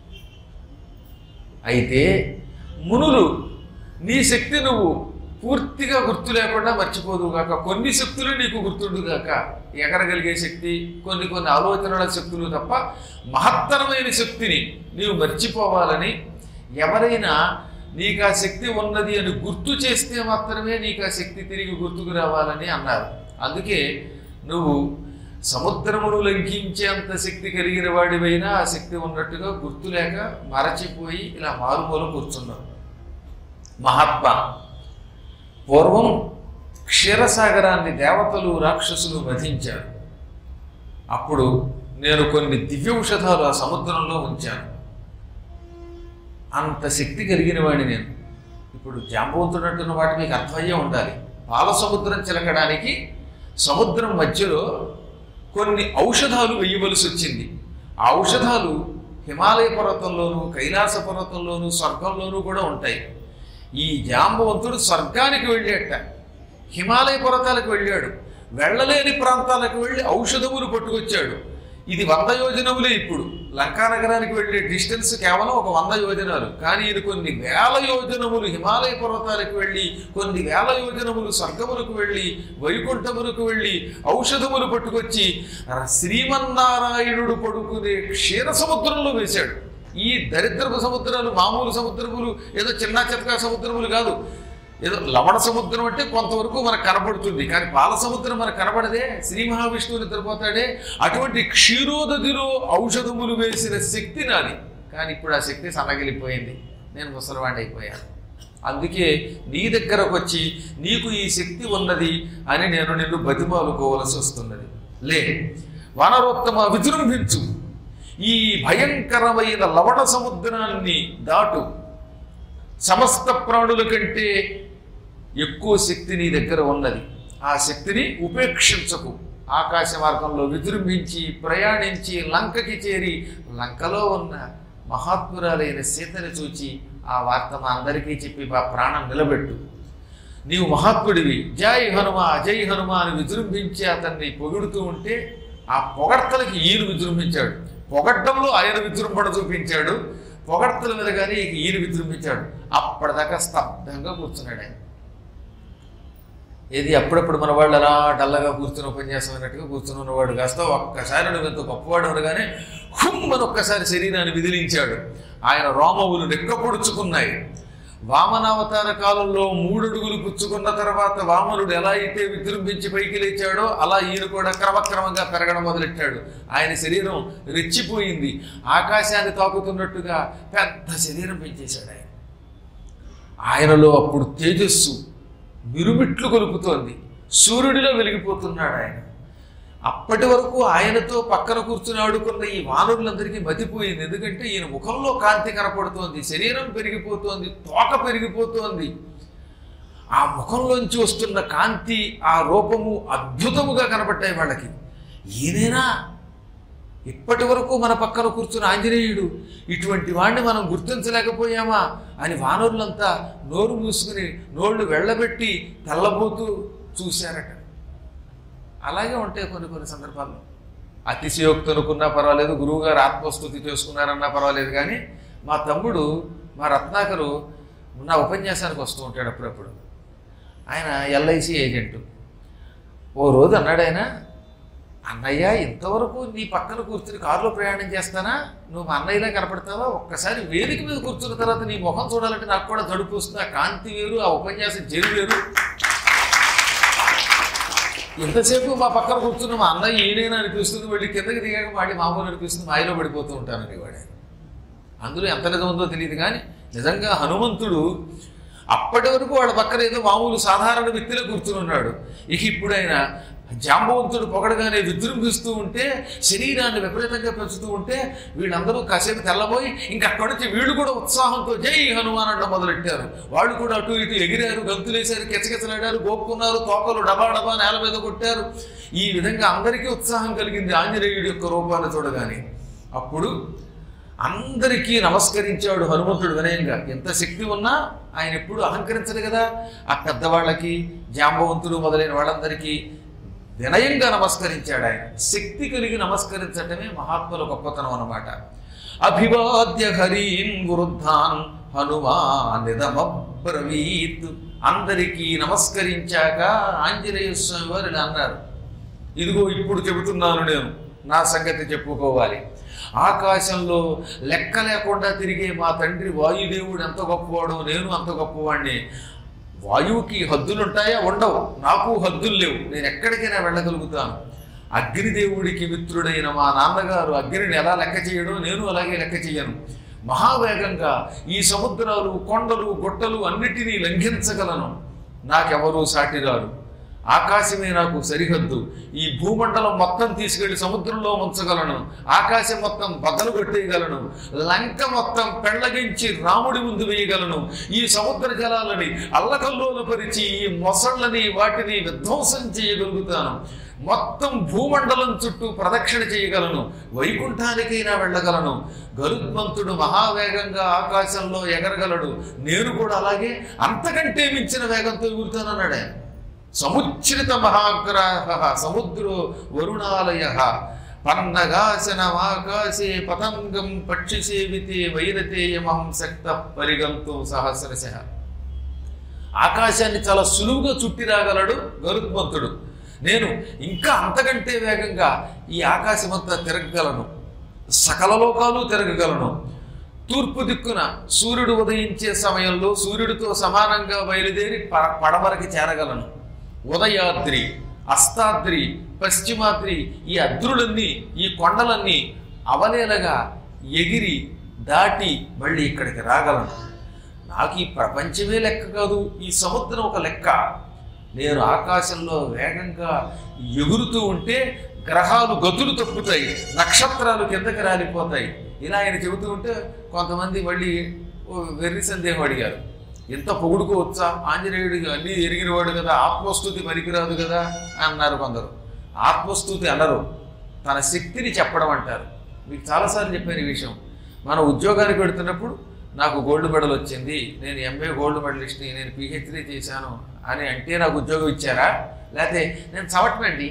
అయితే మునులు నీ శక్తి నువ్వు పూర్తిగా గుర్తు లేకుండా మర్చిపోదుగాక. కొన్ని శక్తులు నీకు గుర్తుండుగాక. ఎగరగలిగే శక్తి, కొన్ని ఆలోచనల శక్తులు తప్ప మహత్తరమైన శక్తిని నీవు మర్చిపోవాలని, ఎవరైనా నీకు ఆ శక్తి ఉన్నది అని గుర్తు చేస్తే మాత్రమే నీకు ఆ శక్తి తిరిగి గుర్తుకు రావాలని అన్నారు. అందుకే నువ్వు సముద్రమును లంఘించేంత శక్తి కలిగిన వాడివైనా ఆ శక్తి ఉన్నట్టుగా గుర్తులేక మరచిపోయి ఇలా మారుమూల కూర్చున్నావు. మహాత్మా, పూర్వం క్షీరసాగరాన్ని దేవతలు రాక్షసులు వధించారు. అప్పుడు నేను కొన్ని దివ్యౌషధాలు ఆ సముద్రంలో ఉంచాను. అంత శక్తి కలిగిన వాడిని నేను. ఇప్పుడు జాంబవంతుడంటున్న వాటి మీకు అర్థమయ్యే ఉండాలి. పాల సముద్రం చిలకడానికి సముద్రం మధ్యలో కొన్ని ఔషధాలు వేయవలసి వచ్చింది. ఆ ఔషధాలు హిమాలయ పర్వతంలోనూ, కైలాస పర్వతంలోనూ, స్వర్గంలోనూ కూడా ఉంటాయి. ఈ జాంబవంతుడు స్వర్గానికి వెళ్ళేట, హిమాలయ పర్వతాలకు వెళ్ళాడు. వెళ్ళలేని ప్రాంతాలకు వెళ్ళి ఔషధములు పట్టుకొచ్చాడు. ఇది 100 యోజనములే. ఇప్పుడు లంకా నగరానికి వెళ్ళే డిస్టెన్స్ కేవలం ఒక 100 యోజనాలు. కానీ ఇది కొన్ని వేల యోజనములు హిమాలయ పర్వతాలకు వెళ్ళి, కొన్ని వేల యోజనములు స్వర్గములకు వెళ్ళి, వైకుంఠములకు వెళ్ళి ఔషధములు పట్టుకొచ్చి శ్రీమన్నారాయణుడు పడుకునే క్షీర సముద్రంలో వేశాడు. ఈ దరిద్రపు సముద్రాలు మామూలు సముద్రములు, ఏదో చిన్న చెత్కా సముద్రములు కాదు. ఏదో లవణ సముద్రం అంటే కొంతవరకు మనకు కనపడుతుంది, కానీ పాల సముద్రం మనకు కనపడదే. శ్రీ మహావిష్ణువు నిద్రపోతాడే. అటువంటి క్షీరోదధిలో ఔషధములు వేసిన శక్తి నాది, కానీ ఇప్పుడు ఆ శక్తి సన్నగిలిపోయింది, నేను ముసలివాణ్ణి అయిపోయాను. అందుకే నీ దగ్గరకు వచ్చి నీకు ఈ శక్తి ఉన్నది అని నేను నిన్ను బతిమాలుకోవలసి వస్తున్నది. లే వానరోత్తమ, విజృంభించు, ఈ భయంకరమైన లవణ సముద్రాన్ని దాటు. సమస్త ప్రాణుల కంటే ఎక్కువ శక్తి నీ దగ్గర ఉన్నది, ఆ శక్తిని ఉపేక్షించకు. ఆకాశ మార్గంలో విజృంభించి ప్రయాణించి లంకకి చేరి లంకలో ఉన్న మహాత్మురాలైన సీతని చూచి ఆ వార్త మా అందరికీ చెప్పి మా ప్రాణం నిలబెట్టు. నీవు మహాత్ముడివి, జై హనుమ జై హనుమ అని విజృంభించి అతన్ని పొగుడుతూ ఉంటే ఆ పొగడ్తలకి ఈయన విజృంభించాడు. పొగడ్డంలో ఆయన విజృంభణ చూపించాడు, పొగడ్తల మీద కానీ ఈయన విజృంభించాడు. అప్పటిదాకా స్తబ్దంగా కూర్చున్నాడు ఆయన. ఏది అప్పుడప్పుడు మన వాళ్ళు అలా డల్లగా కూర్చుని ఉపన్యాసం అయినట్టుగా కూర్చుని ఉన్నవాడు కాస్త ఒక్కసారి నువ్వు ఎంత గొప్పవాడు అనగానే హుమ్మని ఒక్కసారి శరీరాన్ని విదిలించాడు. ఆయన రోమవులు నెక్కపొడుచుకున్నాయి. వామనావతార కాలంలో 3 అడుగులు పుచ్చుకున్న తర్వాత వామనుడు ఎలా అయితే విజృంభించి పైకి లేచాడో అలా ఈయన కూడా క్రమక్రమంగా పెరగడం మొదలెట్టాడు. ఆయన శరీరం రెచ్చిపోయింది, ఆకాశాన్ని తాకుతున్నట్టుగా పెద్ద శరీరం పెంచేశాడు ఆయన. ఆయనలో అప్పుడు తేజస్సు మిరుమిట్లు కొలుపుతోంది, సూర్యుడిలో వెలిగిపోతున్నాడు ఆయన. అప్పటి వరకు ఆయనతో పక్కన కూర్చుని ఆడుకున్న ఈ వానరులందరికీ మతిపోయింది. ఎందుకంటే ఈయన ముఖంలో కాంతి కనపడుతోంది, శరీరం పెరిగిపోతోంది, తోక పెరిగిపోతోంది. ఆ ముఖంలోంచి వస్తున్న కాంతి, ఆ రూపము అద్భుతముగా కనపడ్డాయి వాళ్ళకి. ఈయనేనా ఇప్పటి వరకు మన పక్కన కూర్చున్న ఆంజనేయుడు? ఇటువంటి వాడిని మనం గుర్తించలేకపోయామా అని వానరులంతా నోరు మూసుకుని నోళ్లు వెళ్ళబెట్టి తెల్లబోతూ చూశారట. అలాగే ఉంటాయి కొన్ని సందర్భాల్లో. అతిశయోక్తి అనుకున్నా పర్వాలేదు, గురువుగారు ఆత్మస్తుతి చేసుకున్నారన్నా పర్వాలేదు, కానీ మా తమ్ముడు మా రత్నాకరు నా ఉపన్యాసానికి వస్తూ ఉంటాడు అప్పుడప్పుడు. ఆయన ఎల్ఐసి ఏజెంటు. ఓ రోజు అన్నాడు ఆయన, అన్నయ్య ఇంతవరకు నీ పక్కన కూర్చుని కారులో ప్రయాణం చేస్తానా, నువ్వు మా అన్నయ్యలా కనపడతావా? ఒక్కసారి వేదిక మీద కూర్చున్న తర్వాత నీ ముఖం చూడాలంటే నాకు కూడా జడుపు వస్తుంది. ఆ కాంతి వేరు, ఆ ఉపన్యాసం జరు వేరు. ఇంతసేపు మా పక్కన కూర్చున్న మా అన్నయ్య ఈయనైనా అనిపిస్తుంది, మళ్ళీ కిందకి దిగాక మళ్ళీ మామూలు అనిపిస్తుంది, మాయలో పడిపోతూ ఉంటానని వాడే. అందులో ఎంత నిజం ఉందో తెలియదు, కానీ నిజంగా హనుమంతుడు అప్పటి వరకు వాళ్ళ పక్కన ఏదో మామూలు సాధారణ వ్యక్తిలో కూర్చుని ఉన్నాడు. ఇక ఇప్పుడు ఆయన జాంబవంతుడు పొగడగానే విజృంభిస్తూ ఉంటే, శరీరాన్ని విపరీతంగా పెంచుతూ ఉంటే వీళ్ళందరూ కాసేపు తెల్లబోయి ఇంక అక్కడి నుంచి వీళ్ళు కూడా ఉత్సాహంతో జై హనుమాన్ అనడం మొదలెట్టారు. వాళ్ళు కూడా అటు ఇటు ఎగిరారు, గంతులేశారు, కెచకెచలాడారు, గోక్కున్నారు, తోకలు డబా డబా నేల మీద కొట్టారు. ఈ విధంగా అందరికీ ఉత్సాహం కలిగింది ఆంజనేయుడి యొక్క రూపాన్ని చూడగానే. అప్పుడు అందరికీ నమస్కరించాడు హనుమంతుడు వినయంగా. ఎంత శక్తి ఉన్నా ఆయన ఎప్పుడు అహంకరించడు కదా. ఆ పెద్దవాళ్ళకి, జాంబవంతుడు మొదలైన వాళ్ళందరికీ వినయంగా నమస్కరించాడు ఆయన. శక్తి కలిగి నమస్కరించటమే మహాత్ముల గొప్పతనం అన్నమాట. అభివాద్య హరీన్ వృద్ధాన్ హనుమానిదమబ్రవీత్. అందరికీ నమస్కరించాక ఆంజనేయ స్వామి వారు ఇలా అన్నారు, ఇదిగో ఇప్పుడు చెబుతున్నాను నేను, నా సంగతి చెప్పుకోవాలి. ఆకాశంలో లెక్క లేకుండా తిరిగే మా తండ్రి వాయుదేవుడు ఎంత గొప్పవాడో నేను అంత గొప్పవాడిని. వాయువుకి హద్దులుంటాయా? ఉండవు. నాకు హద్దులు లేవు, నేను ఎక్కడికైనా వెళ్ళగలుగుతాను. అగ్నిదేవుడికి మిత్రుడైన మా నాన్నగారు అగ్నిని ఎలా లెక్క చేయడో నేను అలాగే లెక్క చేయను. మహావేగంగా ఈ సముద్రాలు, కొండలు, గుట్టలు అన్నిటినీ లంఘించగలను. నాకెవరూ సాటిరారు. ఆకాశమే నాకు సరిహద్దు. ఈ భూమండలం మొత్తం తీసుకెళ్లి సముద్రంలో ఉంచగలను. ఆకాశం మొత్తం బద్దలు కొట్టేయగలను. లంక మొత్తం పెళ్లగించి రాముడి ముందు వేయగలను. ఈ సముద్ర జలాలని అల్లకల్లోలపరిచి ఈ మొసళ్ళని వాటిని విధ్వంసం చేయగలుగుతాను. మొత్తం భూమండలం చుట్టూ ప్రదక్షిణ చేయగలను. వైకుంఠానికైనా వెళ్ళగలను. గరుత్మంతుడు మహావేగంగా ఆకాశంలో ఎగరగలడు. నేను కూడా అలాగే అంతకంటే మించిన వేగంతో ఎగురుతానన్నాడు ఆయన. సముచ్ఛ్రిత మహాగ్రాహ సముద్రో వరుణాలయ పన్నగాశనమాకాశే పతంగం పక్షిసేవితే వైరతేయమహం శక్త పరిగంతో సహస్రశ. ఆకాశాన్ని చాలా సులువుగా చుట్టి రాగలడు గరుత్మంతుడు. నేను ఇంకా అంతకంటే వేగంగా ఈ ఆకాశమంతా తిరగగలను. సకల లోకాలు తిరగగలను. తూర్పు దిక్కున సూర్యుడు ఉదయించే సమయంలో సూర్యుడితో సమానంగా బయలుదేరి పడమరకి చేరగలను. ఉదయాద్రి, అస్తాద్రి, పశ్చిమాద్రి, ఈ అద్రులన్నీ, ఈ కొండలన్నీ అవలేలగా ఎగిరి దాటి మళ్ళీ ఇక్కడికి రాగలను. నాకు ఈ ప్రపంచమే లెక్క కాదు, ఈ సముద్రం ఒక లెక్క. నేను ఆకాశంలో వేగంగా ఎగురుతూ ఉంటే గ్రహాలు గతులు తప్పుతాయి, నక్షత్రాలు కిందకి రాలిపోతాయి. ఇలా ఆయన చెబుతూ ఉంటే కొంతమంది మళ్ళీ వెర్రి సందేహం అడిగారు, ఎంత పొగుడుకోవచ్చా, ఆంజనేయుడు అన్నీ ఎరిగినవాడు కదా, ఆత్మస్తుతి పనికిరాదు కదా అన్నారు కొందరు. ఆత్మస్తుతి అనరు, తన శక్తిని చెప్పడం అంటారు. మీకు చాలాసార్లు చెప్పాను ఈ విషయం. మనం ఉద్యోగానికి పెడుతున్నప్పుడు నాకు గోల్డ్ మెడల్ వచ్చింది, నేను ఎంఏ గోల్డ్ మెడలిస్ట్ని, నేను పిహెచ్డీ చేశాను అని అంటే నాకు ఉద్యోగం ఇచ్చారా? లేకపోతే నేను చవటనండి,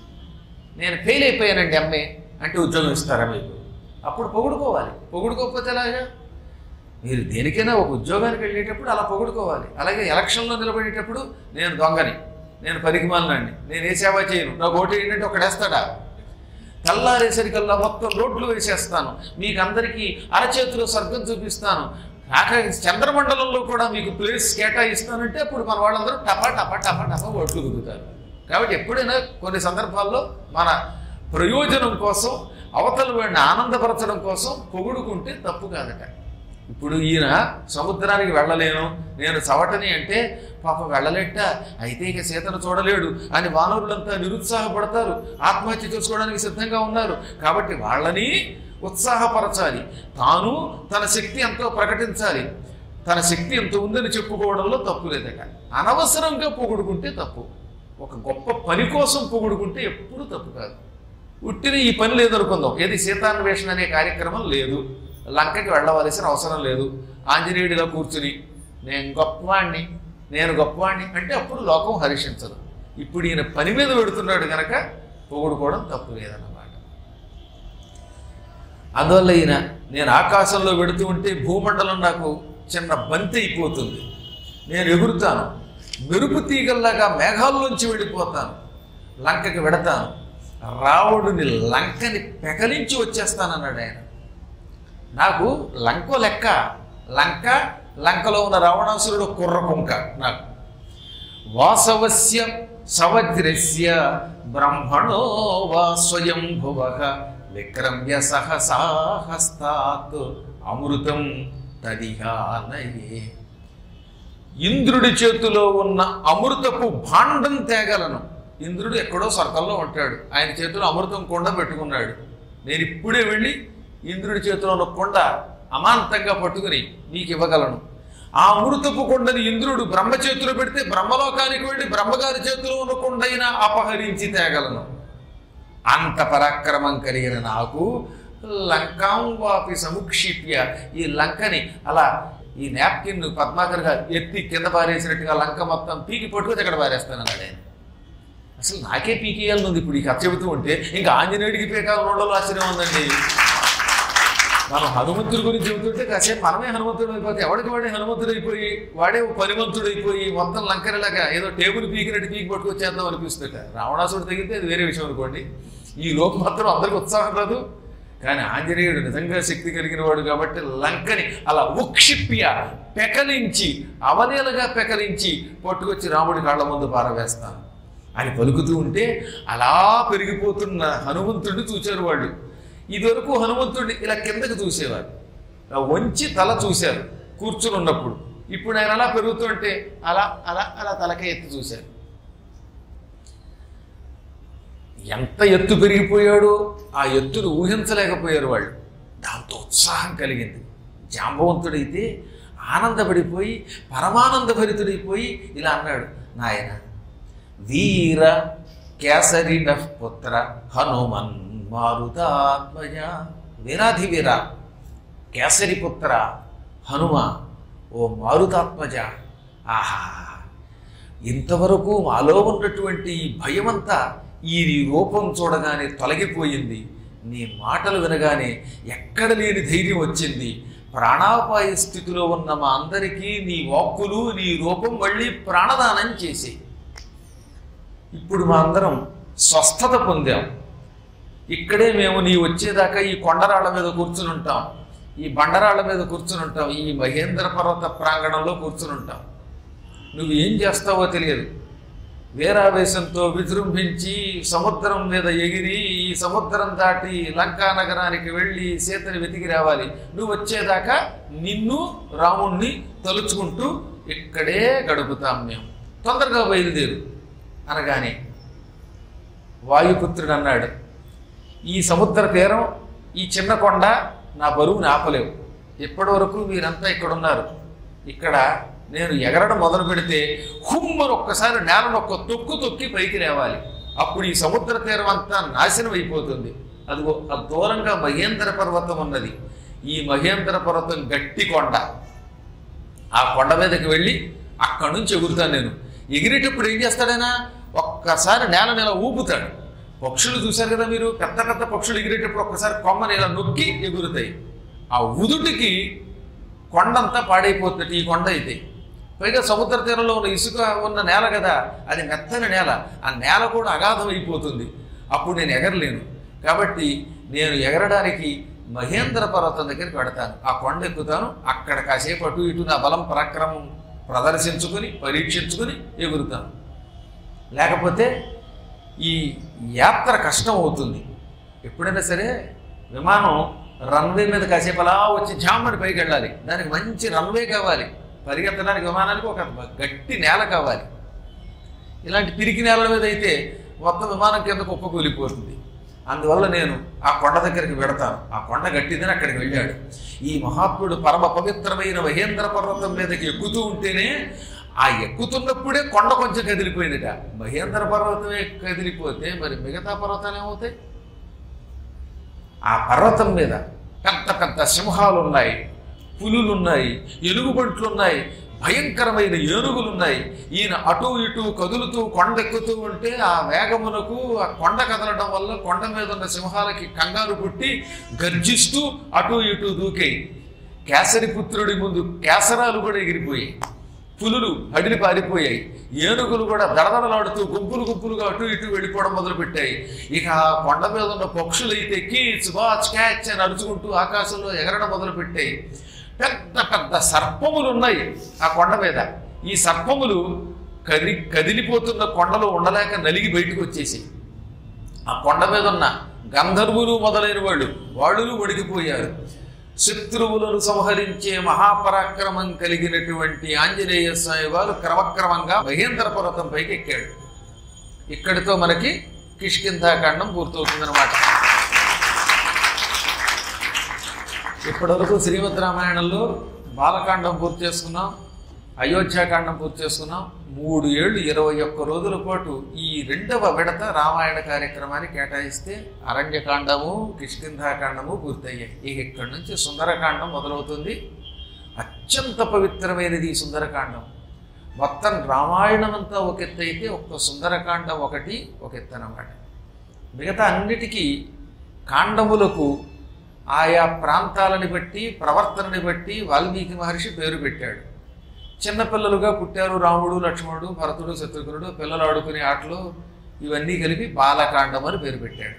నేను ఫెయిల్ అయిపోయానండి ఎంఏ అంటే ఉద్యోగం ఇస్తారా మీకు? అప్పుడు పొగుడుకోవాలి. పొగుడుకోకపోతే ఎలాగా? మీరు దేనికైనా ఒక ఉద్యోగానికి వెళ్ళేటప్పుడు అలా పొగుడుకోవాలి. అలాగే ఎలక్షన్లో నిలబడేటప్పుడు నేను దొంగని, నేను పనికిమాలినండి, నేను ఏ సేవ చేయను, నాకు ఓటు ఏంటంటే ఒకడేస్తాడా? తెల్లారేసరికల్లా మొత్తం రోడ్లు వేసేస్తాను, మీకు అందరికీ అరచేతిలో స్వర్గం చూపిస్తాను, చంద్రమండలంలో కూడా మీకు ప్లేస్ కేటాయిస్తానంటే అప్పుడు మన వాళ్ళందరూ టపా టపా టపా టపా ఓట్లు దిగుతారు. కాబట్టి ఎప్పుడైనా కొన్ని సందర్భాల్లో మన ప్రయోజనం కోసం, అవతల వాడిని ఆనందపరచడం కోసం పొగుడుకుంటే తప్పు కాదట. ఇప్పుడు ఈయన సముద్రానికి వెళ్ళలేను, నేను చవటని అంటే పాపం వెళ్ళలేట, అయితే ఇక సీతను చూడలేడు అని వానరులంతా నిరుత్సాహపడతారు, ఆత్మహత్య చేసుకోవడానికి సిద్ధంగా ఉన్నారు. కాబట్టి వాళ్ళని ఉత్సాహపరచాలి, తాను తన శక్తి ఎంతో ప్రకటించాలి. తన శక్తి ఎంత ఉందని చెప్పుకోవడంలో తప్పు లేదట. అనవసరంగా పొగుడుకుంటే తప్పు. ఒక గొప్ప పని కోసం పొగుడుకుంటే ఎప్పుడు తప్పు కాదు. ఉట్టిని ఈ పని లేదనుకుందాం, ఏది సీతాన్వేషణ అనే కార్యక్రమం లేదు, లంకకి వెళ్ళవలసిన అవసరం లేదు, ఆంజనేయుడిలో కూర్చుని నేను గొప్పవాణ్ణి, నేను గొప్పవాణ్ణి అంటే అప్పుడు లోకం హర్షించదు. ఇప్పుడు ఈయన పని మీద పెడుతున్నాడు కనుక పొగుడుకోవడం తప్పు లేదన్నమాట. అందువల్ల ఈయన నేను ఆకాశంలో పెడుతూ ఉంటే భూమండలం నాకు చిన్న బంతి అయిపోతుంది, నేను ఎగురుతాను, మెరుపు తీగల్లాగా మేఘాల్లోంచి వెళ్ళిపోతాను, లంకకి వెడతాను, రావణుని లంకని పెకలించి వచ్చేస్తానన్నాడు ఆయన. నాకు లంకో లెక్క, లంకలో ఉన్న రావణాసురుడు కుర్రకుంక. నాకు వాసవస్య సవజ్రస్య బ్రహ్మణో వా స్వయంభువ విక్రమ్య సహసాహస్తాత్ అమృతం తదిహానయే. ఇంద్రుడి చేతిలో ఉన్న అమృతపు భాండం తేగలను. ఇంద్రుడు ఎక్కడో స్వర్గంలో ఉంటాడు, ఆయన చేతిలో అమృతం కొండ పెట్టుకున్నాడు. నేను ఇప్పుడే వెళ్ళి ఇంద్రుడి చేతిలో ఉన్న కొండ అమాంతంగా పట్టుకుని మీకు ఇవ్వగలను. ఆ అమృతపు కొండని ఇంద్రుడు బ్రహ్మ చేతిలో పెడితే బ్రహ్మలోకానికి వెళ్ళి బ్రహ్మగారి చేతిలో ఉన్న కొండైనా అపహరించి తేగలను. అంత పరాక్రమం కలిగిన నాకు లంకాం వాపి సముక్షిప్య, ఈ లంకని అలా ఈ నాప్కిన్ పద్మాకర్ గారు ఎత్తి కింద పారేసినట్టుగా లంక మొత్తం పీకి పట్టుకుని ఎక్కడ పారేస్తానన్నాడు ఆయన. అసలు నాకే పీకేయాలని ఉంది ఇప్పుడు ఈ కథ చెబుతూ ఉంటే. ఇంకా ఆంజనేయుడికి పీకాలని ఉండలో ఆశ్చర్యం ఉందండి. మనం హనుమంతుడి గురించి చెబుతుంటే కాసేపు మనమే హనుమంతుడు అయిపోతే ఎవడికి వాడే హనుమంతుడు అయిపోయి వాడే పనిమంతుడు అయిపోయి మొత్తం లంకరలాగా ఏదో టేబుల్ పీకినట్టు పీకి పట్టుకొచ్చేద్దాం అనిపిస్తుంట. రావణాసుడు తగిలితే అది వేరే విషయం అనుకోండి. ఈ లోపు మాత్రం అందరికి ఉత్సాహం రాదు. కానీ ఆంజనేయుడు నిజంగా శక్తి కలిగిన వాడు కాబట్టి లంకని అలా ఉక్షిప్య పెకలించి అవనేలుగా పెకలించి పట్టుకొచ్చి రాముడి కాళ్ళ ముందు పారవేస్తాను అని పలుకుతూ ఉంటే అలా పెరిగిపోతున్న హనుమంతుడిని చూశారు వాళ్ళు. ఇదివరకు హనుమంతుడిని ఇలా కిందకి చూసేవారు, వంచి తల చూశారు కూర్చుని ఉన్నప్పుడు. ఇప్పుడు ఆయన అలా పెరుగుతుంటే అలా అలా అలా తలకే ఎత్తి చూశారు. ఎంత ఎత్తు పెరిగిపోయాడో ఆ ఎత్తును ఊహించలేకపోయారు వాళ్ళు. దాంతో ఉత్సాహం కలిగింది. జాంబవంతుడైతే ఆనందపడిపోయి పరమానందభరితుడైపోయి ఇలా అన్నాడు, నాయన వీర కేసరిన పుత్ర హనుమన్ మారుతాత్మజ. వీరాధివీర కేసరి పుత్ర హనుమ, ఓ మారుతాత్మజ, ఆహా ఇంతవరకు మాలో ఉన్నటువంటి ఈ భయమంతా ఈ రూపం చూడగానే తొలగిపోయింది. నీ మాటలు వినగానే ఎక్కడ లేని ధైర్యం వచ్చింది. ప్రాణాపాయ స్థితిలో ఉన్న మా అందరికీ నీ వాక్కులు నీ రూపం మళ్ళీ ప్రాణదానం చేసి ఇప్పుడు మా అందరం స్వస్థత పొందాం. ఇక్కడే మేము నీ వచ్చేదాకా ఈ కొండరాళ్ల మీద కూర్చుని ఉంటాం. ఈ బండరాళ్ళ మీద కూర్చుని ఉంటాం, ఈ మహేంద్ర పర్వత ప్రాంగణంలో కూర్చుని ఉంటాం. నువ్వు ఏం చేస్తావో తెలియదు. వీరావేశంతో విజృంభించి సముద్రం మీద ఎగిరి ఈ సముద్రం దాటి లంకా నగరానికి వెళ్ళి సీతని వెతికి రావాలి. నువ్వు వచ్చేదాకా నిన్ను రాముణ్ణి తలుచుకుంటూ ఇక్కడే గడుపుతాం మేము, తొందరగా బయలుదేరు అనగానే వాయుపుత్రుడు అన్నాడు, ఈ సముద్ర తీరం, ఈ చిన్న కొండ నా బరువుని ఆపలేవు. ఇప్పటి వరకు మీరంతా ఇక్కడ ఉన్నారు. ఇక్కడ నేను ఎగరడం మొదలు పెడితే హుమ్మను ఒక్కసారి నేలను ఒక్క తొక్కి పైకి లేవాలి. అప్పుడు ఈ సముద్ర తీరం అంతా నాశనం అయిపోతుంది. అదిగో ఆ దూరంగా మహేంద్ర పర్వతం ఉన్నది. ఈ మహేంద్ర పర్వతం గట్టి కొండ. ఆ కొండ మీదకి వెళ్ళి అక్కడి నుంచి ఎగురుతాను నేను. ఎగిరేటప్పుడు ఏం చేస్తాడైనా ఒక్కసారి నేల ఊపుతాడు. పక్షులు చూశారు కదా మీరు, పెద్ద పెద్ద పక్షులు ఎగిరేటప్పుడు ఒక్కసారి కొమ్మని ఇలా నొక్కి ఎగురుతాయి. ఆ ఉదుటికి కొండంతా పాడైపోతుంది. ఈ కొండ అయితే పైగా సముద్ర తీరంలో ఉన్న ఇసుక ఉన్న నేల కదా, అది మెత్తని నేల. ఆ నేల కూడా అగాధం అయిపోతుంది. అప్పుడు నేను ఎగరలేను. కాబట్టి నేను ఎగరడానికి మహేంద్ర పర్వతం దగ్గరికి పెడతాను. ఆ కొండ ఎక్కుతాను. అక్కడ కాసేపు అటు ఇటు నా బలం పరాక్రమం ప్రదర్శించుకుని పరీక్షించుకుని ఎగురుతాను. లేకపోతే ఈ యాత్ర కష్టం అవుతుంది. ఎప్పుడైనా సరే విమానం రన్వే మీద కాసేపు అలా వచ్చి జామని పైకి వెళ్ళాలి. దానికి మంచి రన్వే కావాలి. పరిగెత్తడానికి విమానానికి ఒక గట్టి నేల కావాలి. ఇలాంటి పిరికి నేలల మీద అయితే మొత్తం విమానం కింద కుప్పకూలిపోతుంది. అందువల్ల నేను ఆ కొండ దగ్గరికి వెడతాను. ఆ కొండ గట్టిదని అక్కడికి వెళ్ళాడు. ఈ మహాత్ముడు పరమ పవిత్రమైన మహేంద్ర పర్వతం మీదకి ఎక్కుతూ ఉంటేనే ఆ ఎక్కుతున్నప్పుడే కొండ కొంచెం కదిలిపోయిందిట. మహేంద్ర పర్వతమే కదిలిపోతే మరి మిగతా పర్వతాలు ఏమవుతాయి? ఆ పర్వతం మీద పెద్ద పెద్ద సింహాలు ఉన్నాయి, పులులున్నాయి, ఎలుగుబంట్లున్నాయి, భయంకరమైన ఏనుగులున్నాయి. ఈయన అటు ఇటు కదులుతూ కొండెక్కుతూ ఉంటే ఆ వేగమునకు ఆ కొండ కదలడం వల్ల కొండ మీద ఉన్న సింహాలకి కంగారు పుట్టి గర్జిస్తూ అటు ఇటు దూకాయి. కేసరిపుత్రుడి ముందు కేసరాలు కూడా ఎగిరిపోయాయి. పులులు అడిలి పారిపోయాయి. ఏనుగులు కూడా దడదడలాడుతూ గుంపులుగా అటు ఇటు వెళ్ళిపోవడం మొదలుపెట్టాయి. ఇక ఆ కొండ మీద ఉన్న పక్షులు అయితే కీచ్ వాచ్ క్యాచ్ అని అరుచుకుంటూ ఆకాశంలో ఎగరడం మొదలుపెట్టాయి. పెద్ద పెద్ద సర్పములు ఉన్నాయి ఆ కొండ మీద. ఈ సర్పములు కదిలిపోతున్న కొండలో ఉండలేక నలిగి బయటకు వచ్చేసి ఆ కొండ మీద ఉన్న గంధర్వులు మొదలైన వాళ్ళు వణికిపోయారు. శత్రువులను సంహరించే మహాపరాక్రమం కలిగినటువంటి ఆంజనేయ స్వామి వారు క్రమక్రమంగా మహేంద్ర పర్వతం పైకి ఎక్కాడు. ఇక్కడితో మనకి కిష్కింధాకాండం పూర్తవుతుందన్నమాట. ఇప్పటివరకు శ్రీమద్ రామాయణంలో బాలకాండం పూర్తి చేసుకున్నాం, అయోధ్యాకాండం పూర్తి చేసుకున్నాం. 3 ఏళ్ళు 21 రోజుల పాటు ఈ 2వ విడత రామాయణ కార్యక్రమాన్ని కేటాయిస్తే అరణ్యకాండము కిష్కింధాకాండము పూర్తయ్యాయి. ఇక ఇక్కడి నుంచి సుందరకాండం మొదలవుతుంది. అత్యంత పవిత్రమైనది ఈ సుందరకాండం. మొత్తం రామాయణం అంతా ఒక ఎత్తు అయితే ఒక్క సుందరకాండం ఒకటి ఒక ఎత్తు అన్నమాట. మిగతా అన్నిటికీ కాండములకు ఆయా ప్రాంతాలని బట్టి ప్రవర్తనని బట్టి వాల్మీకి మహర్షి పేరు పెట్టాడు. చిన్నపిల్లలుగా పుట్టారు రాముడు లక్ష్మణుడు భరతుడు శత్రుఘ్నుడు, పిల్లలు ఆడుకునే ఆటలు ఇవన్నీ కలిపి బాలకాండం అని పేరు పెట్టాడు.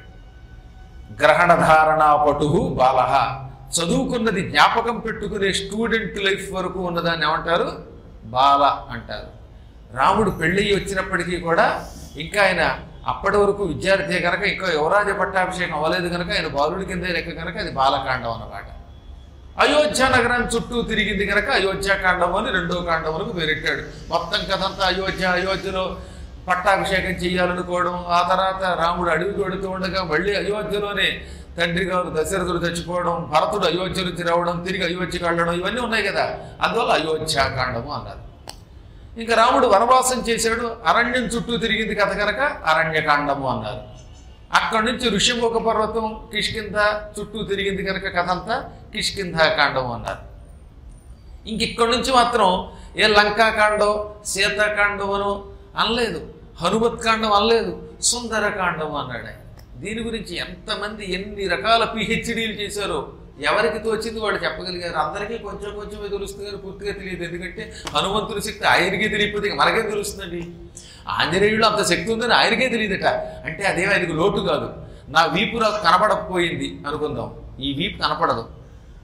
గ్రహణధారణా పటుహు బాలహ, చదువుకున్నది జ్ఞాపకం పెట్టుకునే స్టూడెంట్ లైఫ్ వరకు ఉన్నదాన్ని ఏమంటారు? బాల అంటారు. రాముడు పెళ్ళి వచ్చినప్పటికీ కూడా ఇంకా ఆయన అప్పటి వరకు విద్యార్థి కనుక ఇంకా యువరాజ పట్టాభిషేకం అవ్వలేదు కనుక ఆయన బాలుడి కింద లెక్క కనుక అది బాలకాండం అన్నమాట. అయోధ్య నగరాన్ని చుట్టూ తిరిగింది కనుక అయోధ్యాకాండం అని 2వ కాండం వరకు పేరెట్టాడు. మొత్తం కథంతా అయోధ్యలో పట్టాభిషేకం చేయాలనుకోవడం, ఆ తర్వాత రాముడు అడవి కొడుతూ ఉండగా మళ్ళీ అయోధ్యలోనే తండ్రి గారు దశరథుడు చచ్చిపోవడం, భరతుడు అయోధ్య నుంచి రావడం, తిరిగి అయోధ్యకి వెళ్ళడం, ఇవన్నీ ఉన్నాయి కదా. అందువల్ల అయోధ్యాకాండము అన్నారు. ఇంకా రాముడు వనవాసం చేశాడు, అరణ్యం చుట్టూ తిరిగింది కథ కనుక అరణ్యకాండము అన్నారు. అక్కడి నుంచి ఋషిముఖ పర్వతం కిష్కింధ చుట్టూ తిరిగింది కనుక కథ అంతా కిష్కింధాకాండం అన్నారు. ఇక్కడి నుంచి మాత్రం ఏ లంకాకాండం సీతాకాండం అనో అనలేదు, హనుమత్కాండం అనలేదు, సుందరకాండం అన్నాడు. దీని గురించి ఎంతమంది ఎన్ని రకాల పిహెచ్డీలు చేశారో ఎవరికి తోచింది వాళ్ళు చెప్పగలిగారు. అందరికీ కొంచెం కొంచెమే తెలుస్తుంది కానీ పూర్తిగా తెలియదు. ఎందుకంటే హనుమంతుడి శక్తి ఆయనకే తెలియకపోతే మనకేం తెలుస్తుందండి? ఆంజనేయుడు అంత శక్తి ఉందని ఆయనకే తెలియదట. అంటే అదేమో ఆయనకు లోటు కాదు. నా వీపు నాకు కనపడకపోయింది అనుకుందాం, ఈ వీపు కనపడదు.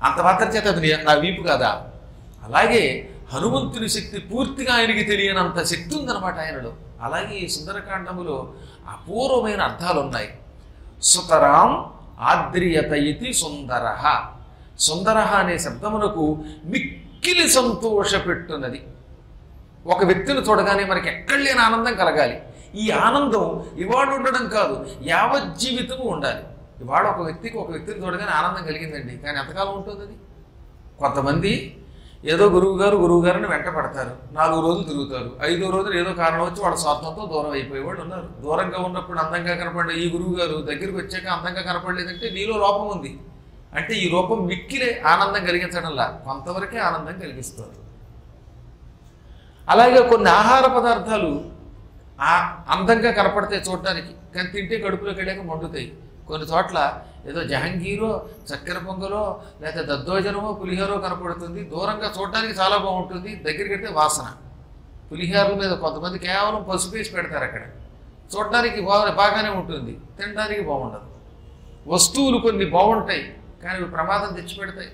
అంత మాత్రం చేత అది నా వీపు కదా. అలాగే హనుమంతుని శక్తి పూర్తిగా ఆయనకి తెలియనంత శక్తి ఉందన్నమాట ఆయనలో. అలాగే ఈ సుందరకాండములో అపూర్వమైన అర్థాలు ఉన్నాయి. సుతరాం ఆద్రియత ఇతి సుందర. సుందర అనే శబ్దమునకు మిక్కిలి సంతోషపెట్టున్నది. ఒక వ్యక్తిని చూడగానే మనకి ఎక్కడ లేని ఆనందం కలగాలి. ఈ ఆనందం ఇవాళ ఉండడం కాదు, యావజ్జీవితము ఉండాలి. ఇవాళ ఒక వ్యక్తిని చూడగానే ఆనందం కలిగిందండి, కానీ ఎంతకాలం ఉంటుంది అది? కొంతమంది ఏదో గురువుగారిని వెంట పడతారు, 4 రోజులు తిరుగుతారు, 5వ రోజులు ఏదో కారణం వచ్చి వాళ్ళ స్వార్థంతో దూరం అయిపోయేవాళ్ళు ఉన్నారు. దూరంగా ఉన్నప్పుడు అందంగా కనపడే ఈ గురువుగారు దగ్గరికి వచ్చాక అందంగా కనపడలేదంటే నీలో లోపం ఉంది. అంటే ఈ రూపం మిక్కిలే ఆనందం కలిగించడంలా కొంతవరకే ఆనందం కలిగిస్తుంది. అలాగే కొన్ని ఆహార పదార్థాలు అందంగా కనపడతాయి చూడటానికి, కానీ తింటే కడుపులోకి వెళ్ళాక మండుతాయి. కొన్ని చోట్ల ఏదో జహంగీరో చక్కెర పొంగలో లేకపోతే దద్దోజనమో పులిహోరో కనపడుతుంది, దూరంగా చూడటానికి చాలా బాగుంటుంది, దగ్గరికి వెళ్తే వాసన. పులిహోరల మీద కొంతమంది కేవలం పసుపు వేసి పెడతారు, అక్కడ చూడటానికి బాగానే ఉంటుంది, తినడానికి బాగుండదు. వస్తువులు కొన్ని బాగుంటాయి కానీ ప్రమాదం తెచ్చిపెడతాయి.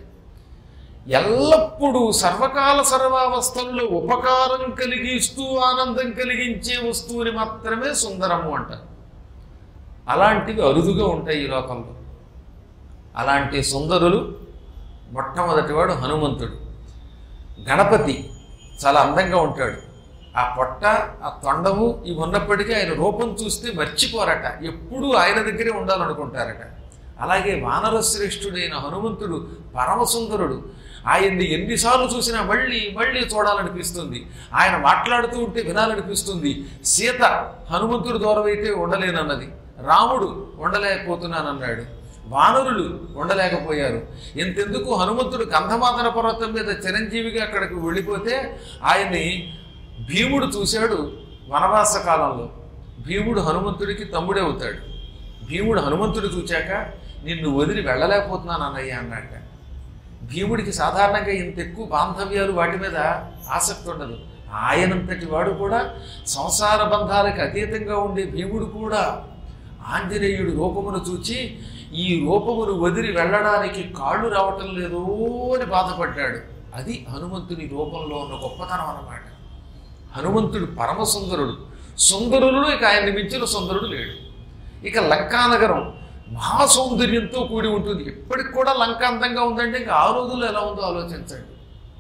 ఎల్లప్పుడూ సర్వకాల సర్వావస్థల్లో ఉపకారం కలిగిస్తూ ఆనందం కలిగించే వస్తువుని మాత్రమే సుందరము అంటారు. అలాంటివి అరుదుగా ఉంటాయి ఈ లోకంలో. అలాంటి సుందరులు మొట్టమొదటివాడు హనుమంతుడు. గణపతి చాలా అందంగా ఉంటాడు. ఆ పొట్ట, ఆ తొండము ఇవి ఉన్నప్పటికీ ఆయన రూపం చూస్తే మర్చిపోరట, ఎప్పుడూ ఆయన దగ్గరే ఉండాలనుకుంటారట. అలాగే వానర శ్రేష్ఠుడైన హనుమంతుడు పరమసుందరుడు. ఆయన్ని ఎన్నిసార్లు చూసినా మళ్ళీ మళ్ళీ చూడాలనిపిస్తుంది, ఆయన మాట్లాడుతూ ఉంటే వినాలనిపిస్తుంది. సీత హనుమంతుడు దూరం అయితే ఉండలేనన్నది, రాముడు ఉండలేకపోతున్నానన్నాడు, వానరులు ఉండలేకపోయారు. ఇంతెందుకు హనుమంతుడు గంధమాదన పర్వతం మీద చిరంజీవిగా అక్కడికి వెళ్ళిపోతే ఆయన్ని భీముడు చూశాడు వనవాస కాలంలో. భీముడు హనుమంతుడికి తమ్ముడే అవుతాడు. భీముడు హనుమంతుడు చూచాక నిన్ను వదిలి వెళ్ళలేకపోతున్నాను అన్నయ్య అన్నట్ట. భీముడికి సాధారణంగా ఇంత ఎక్కువ బాంధవ్యాలు వాటి మీద ఆసక్తి ఉండదు. ఆయనంతటి వాడు కూడా సంసార బంధాలకు అతీతంగా ఉండే భీముడు కూడా ఆంజనేయుడు రూపమును చూచి ఈ రూపమును వదిలి వెళ్ళడానికి కాళ్ళు రావటం లేదో అని బాధపడ్డాడు. అది హనుమంతుని రూపంలో ఉన్న గొప్పతనం అన్నమాట. హనుమంతుడు పరమసుందరుడు. సుందరులు ఇక ఆయన్ని మించిన సుందరుడు లేడు. ఇక లంకానగరం మహాసౌందర్యంతో కూడి ఉంటుంది. ఇప్పటికి కూడా లంక అందంగా ఉందంటే ఇంకా ఆ రోజుల్లో ఎలా ఉందో ఆలోచించండి.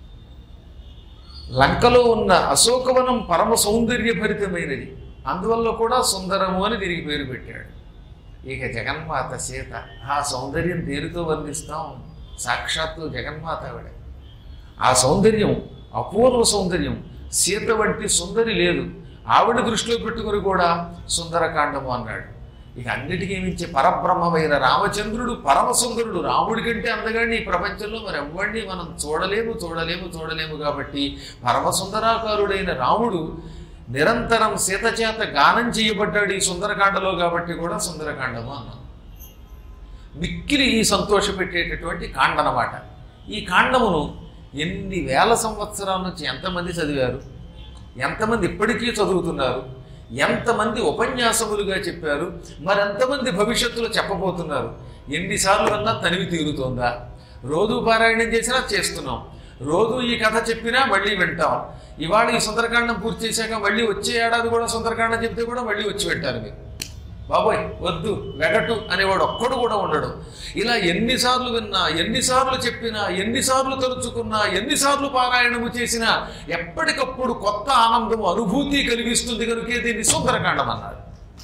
లంకలో ఉన్న అశోకవనం పరమ సౌందర్యభరితమైనది, అందువల్ల కూడా సుందరము అని దీనికి పేరు పెట్టాడు. ఇక జగన్మాత సీత, ఆ సౌందర్యం దేనితో వర్ణిస్తాం? సాక్షాత్తు జగన్మాత ఆవిడ. ఆ సౌందర్యం అపూర్వ సౌందర్యం. సీత వంటి సుందరి లేదు. ఆవిడ దృష్టిలో పెట్టుకుని కూడా సుందరకాండము అన్నాడు. ఇక అన్నిటికీ మించి పరబ్రహ్మమైన రామచంద్రుడు పరమసుందరుడు. రాముడి కంటే అందగాడిని ఈ ప్రపంచంలో మరి ఎవ్వడిని మనం చూడలేము కాబట్టి పరమసుందరాకారుడైన రాముడు నిరంతరం సీత చేత గానం చేయబడ్డాడు ఈ సుందరకాండలో, కాబట్టి కూడా సుందరకాండము అన్నాం. మిక్కిలి ఈ సంతోషపెట్టేటటువంటి కాండ అన్నమాట. ఈ కాండమును ఎన్ని వేల సంవత్సరాల నుంచి ఎంతమంది చదివారు, ఎంతమంది ఇప్పటికీ చదువుతున్నారు, ఎంతమంది ఉపన్యాసములుగా చెప్పారు, మరెంతమంది భవిష్యత్తులో చెప్పబోతున్నారు. ఎన్నిసార్లు అన్నా తనివి తీరుతోందా? రోజు పారాయణం చేసినా చేస్తున్నాం, రోజు ఈ కథ చెప్పినా మళ్ళీ వింటాం. ఇవాళ ఈ సుందరకాండం పూర్తి చేశాక మళ్ళీ వచ్చే ఏడాది కూడా సుందరకాండం చెప్తే కూడా మళ్ళీ వచ్చి పెట్టారు మీరు. బాబోయ్ వద్దు వెగటు అనేవాడు ఒక్కడు కూడా ఉండడు. ఇలా ఎన్నిసార్లు విన్నా, ఎన్నిసార్లు చెప్పినా, ఎన్నిసార్లు తలుచుకున్నా, ఎన్నిసార్లు పారాయణము చేసినా ఎప్పటికప్పుడు కొత్త ఆనందం అనుభూతి కలిగిస్తుంది కనుకే దీన్ని సుందరకాండం అన్నాడు.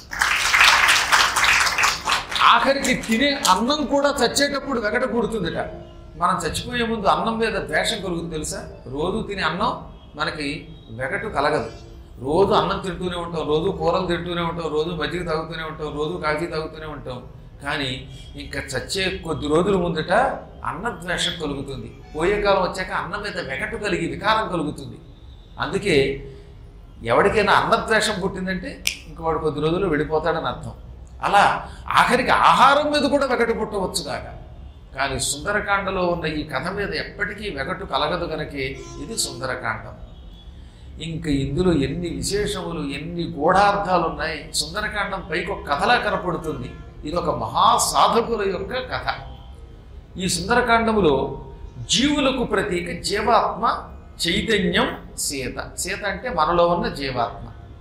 ఆఖరికి తినే అన్నం కూడా చచ్చేటప్పుడు వెగట పుడుతుందిట. మనం చచ్చిపోయే ముందు అన్నం మీద ద్వేషం కలుగుతుంది తెలుసా? రోజు తినే అన్నం మనకి వెగటు కలగదు. రోజు అన్నం తింటూనే ఉంటాం, రోజు కూరలు తింటూనే ఉంటాం, రోజు మజ్జిగ తాగుతూనే ఉంటాం, రోజు కాఫీ తాగుతూనే ఉంటాం. కానీ ఇంకా చచ్చే కొద్ది రోజుల ముందట అన్నద్వేషం కలుగుతుంది. పోయే కాలం వచ్చాక అన్నం మీద వెగటు కలిగి వికారం కలుగుతుంది. అందుకే ఎవరికైనా అన్నద్వేషం పుట్టిందంటే ఇంక వాడు కొద్ది రోజులు వెళ్ళిపోతాడని అర్థం. అలా ఆఖరికి ఆహారం మీద కూడా వెగటు పుట్టవచ్చు కాక. కానీ సుందరకాండలో ఉన్న ఈ కథ మీద ఎప్పటికీ వెగటు కలగదు కనుకే ఇది సుందరకాండం. ఇంక ఇందులో ఎన్ని విశేషములు, ఎన్ని గూఢార్థాలు ఉన్నాయి. సుందరకాండం పైకి ఒక కథలా కనపడుతుంది. ఇది ఒక మహాసాధకుల యొక్క కథ. ఈ సుందరకాండములో జీవులకు ప్రతీక జీవాత్మ చైతన్యం సీత. సీత అంటే మనలో ఉన్న జీవాత్మ.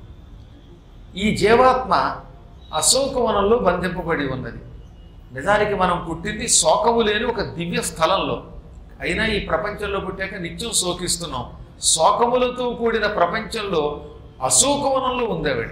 ఈ జీవాత్మ అశోకవనంలో బంధింపబడి ఉన్నది. నిజానికి మనం పుట్టింది శోకము లేని ఒక దివ్య స్థలంలో. అయినా ఈ ప్రపంచంలో పుట్టాక నిత్యం శోకిస్తున్నాం. శోకములతో కూడిన ప్రపంచంలో అశోకవనంలో ఉందేవాడు.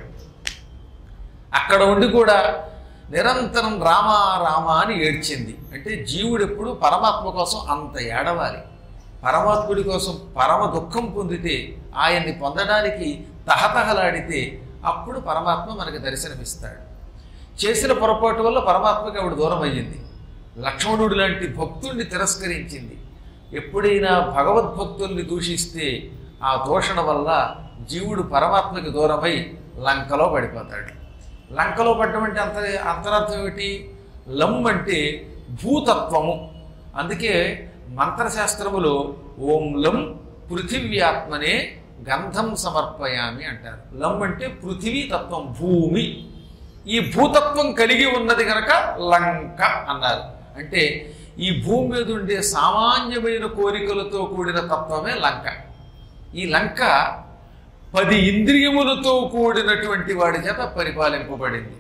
అక్కడ ఉండి కూడా నిరంతరం రామా రామా అని ఏడ్చింది. అంటే జీవుడు ఎప్పుడు పరమాత్మ కోసం అంత ఏడవాలి. పరమాత్ముడి కోసం పరమ దుఃఖం పొందితే, ఆయన్ని పొందడానికి తహతహలాడితే అప్పుడు పరమాత్మ మనకి దర్శనమిస్తాడు. చేసిన పొరపాటు వల్ల పరమాత్మకి ఆవిడ దూరం అయ్యింది. లక్ష్మణుడు లాంటి భక్తుల్ని తిరస్కరించింది. ఎప్పుడైనా భగవద్భక్తుల్ని దూషిస్తే ఆ దూషణ వల్ల జీవుడు పరమాత్మకి దూరమై లంకలో పడిపోతాడు. లంకలో పడ్డం అంటే అంతరార్థం ఏమిటి? లం అంటే భూతత్వము. అందుకే మంత్రశాస్త్రములో ఓం లం పృథివ్యాత్మనే గంధం సమర్పయామి అంటారు. లం అంటే పృథివీ తత్వం, భూమి. ఈ భూతత్వం కలిగి ఉన్నది కనుక లంక అన్నారు. అంటే ఈ భూమి మీద ఉండే సామాన్యమైన కోరికలతో కూడిన తత్వమే లంక. ఈ లంక 10 ఇంద్రియములతో కూడినటువంటి వాడి చేత పరిపాలింపబడింది.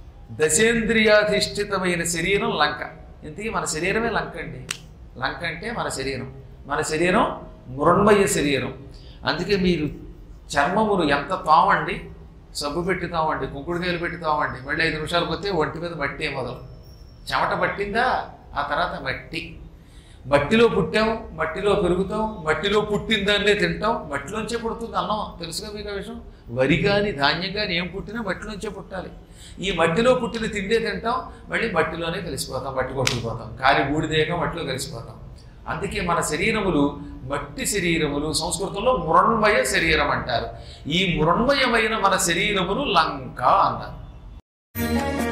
దశేంద్రియాధిష్ఠితమైన శరీరం లంక. ఇంతకీ మన శరీరమే లంక అండి. లంక అంటే మన శరీరం. మన శరీరం మృణ్మయ శరీరం. అందుకే మీరు చర్మమును ఎంత తామండి, సబ్బు పెట్టి తామండి, కుంకుడుకాయలు పెట్టి తామండి, మళ్ళీ 5 నిమిషాలు పోతే ఒంటి మీద మట్టి మొదలు. చెమట పట్టిందా, ఆ తర్వాత మట్టి. మట్టిలో పుట్టాం, మట్టిలో పెరుగుతాం, మట్టిలో పుట్టిన దాన్నే తింటాం. మట్టిలోంచే పుడుతుంది అన్నం. తెలుసుగా మీకు ఆ విషయం. వరి కానీ ధాన్యం కానీ ఏం పుట్టినా మట్టిలోంచే పుట్టాలి. ఈ మట్టిలో పుట్టిన తిండే తింటాం, మళ్ళీ మట్టిలోనే కలిసిపోతాం, మట్టి కొట్టుకుపోతాం. కాలి బూడిదేగా మట్టిలో కలిసిపోతాం. అందుకే మన శరీరములు మట్టి శరీరములు. సంస్కృతంలో మృణ్మయ శరీరం అంటారు. ఈ మృణ్మయమైన మన శరీరమును లంక అన్నారు.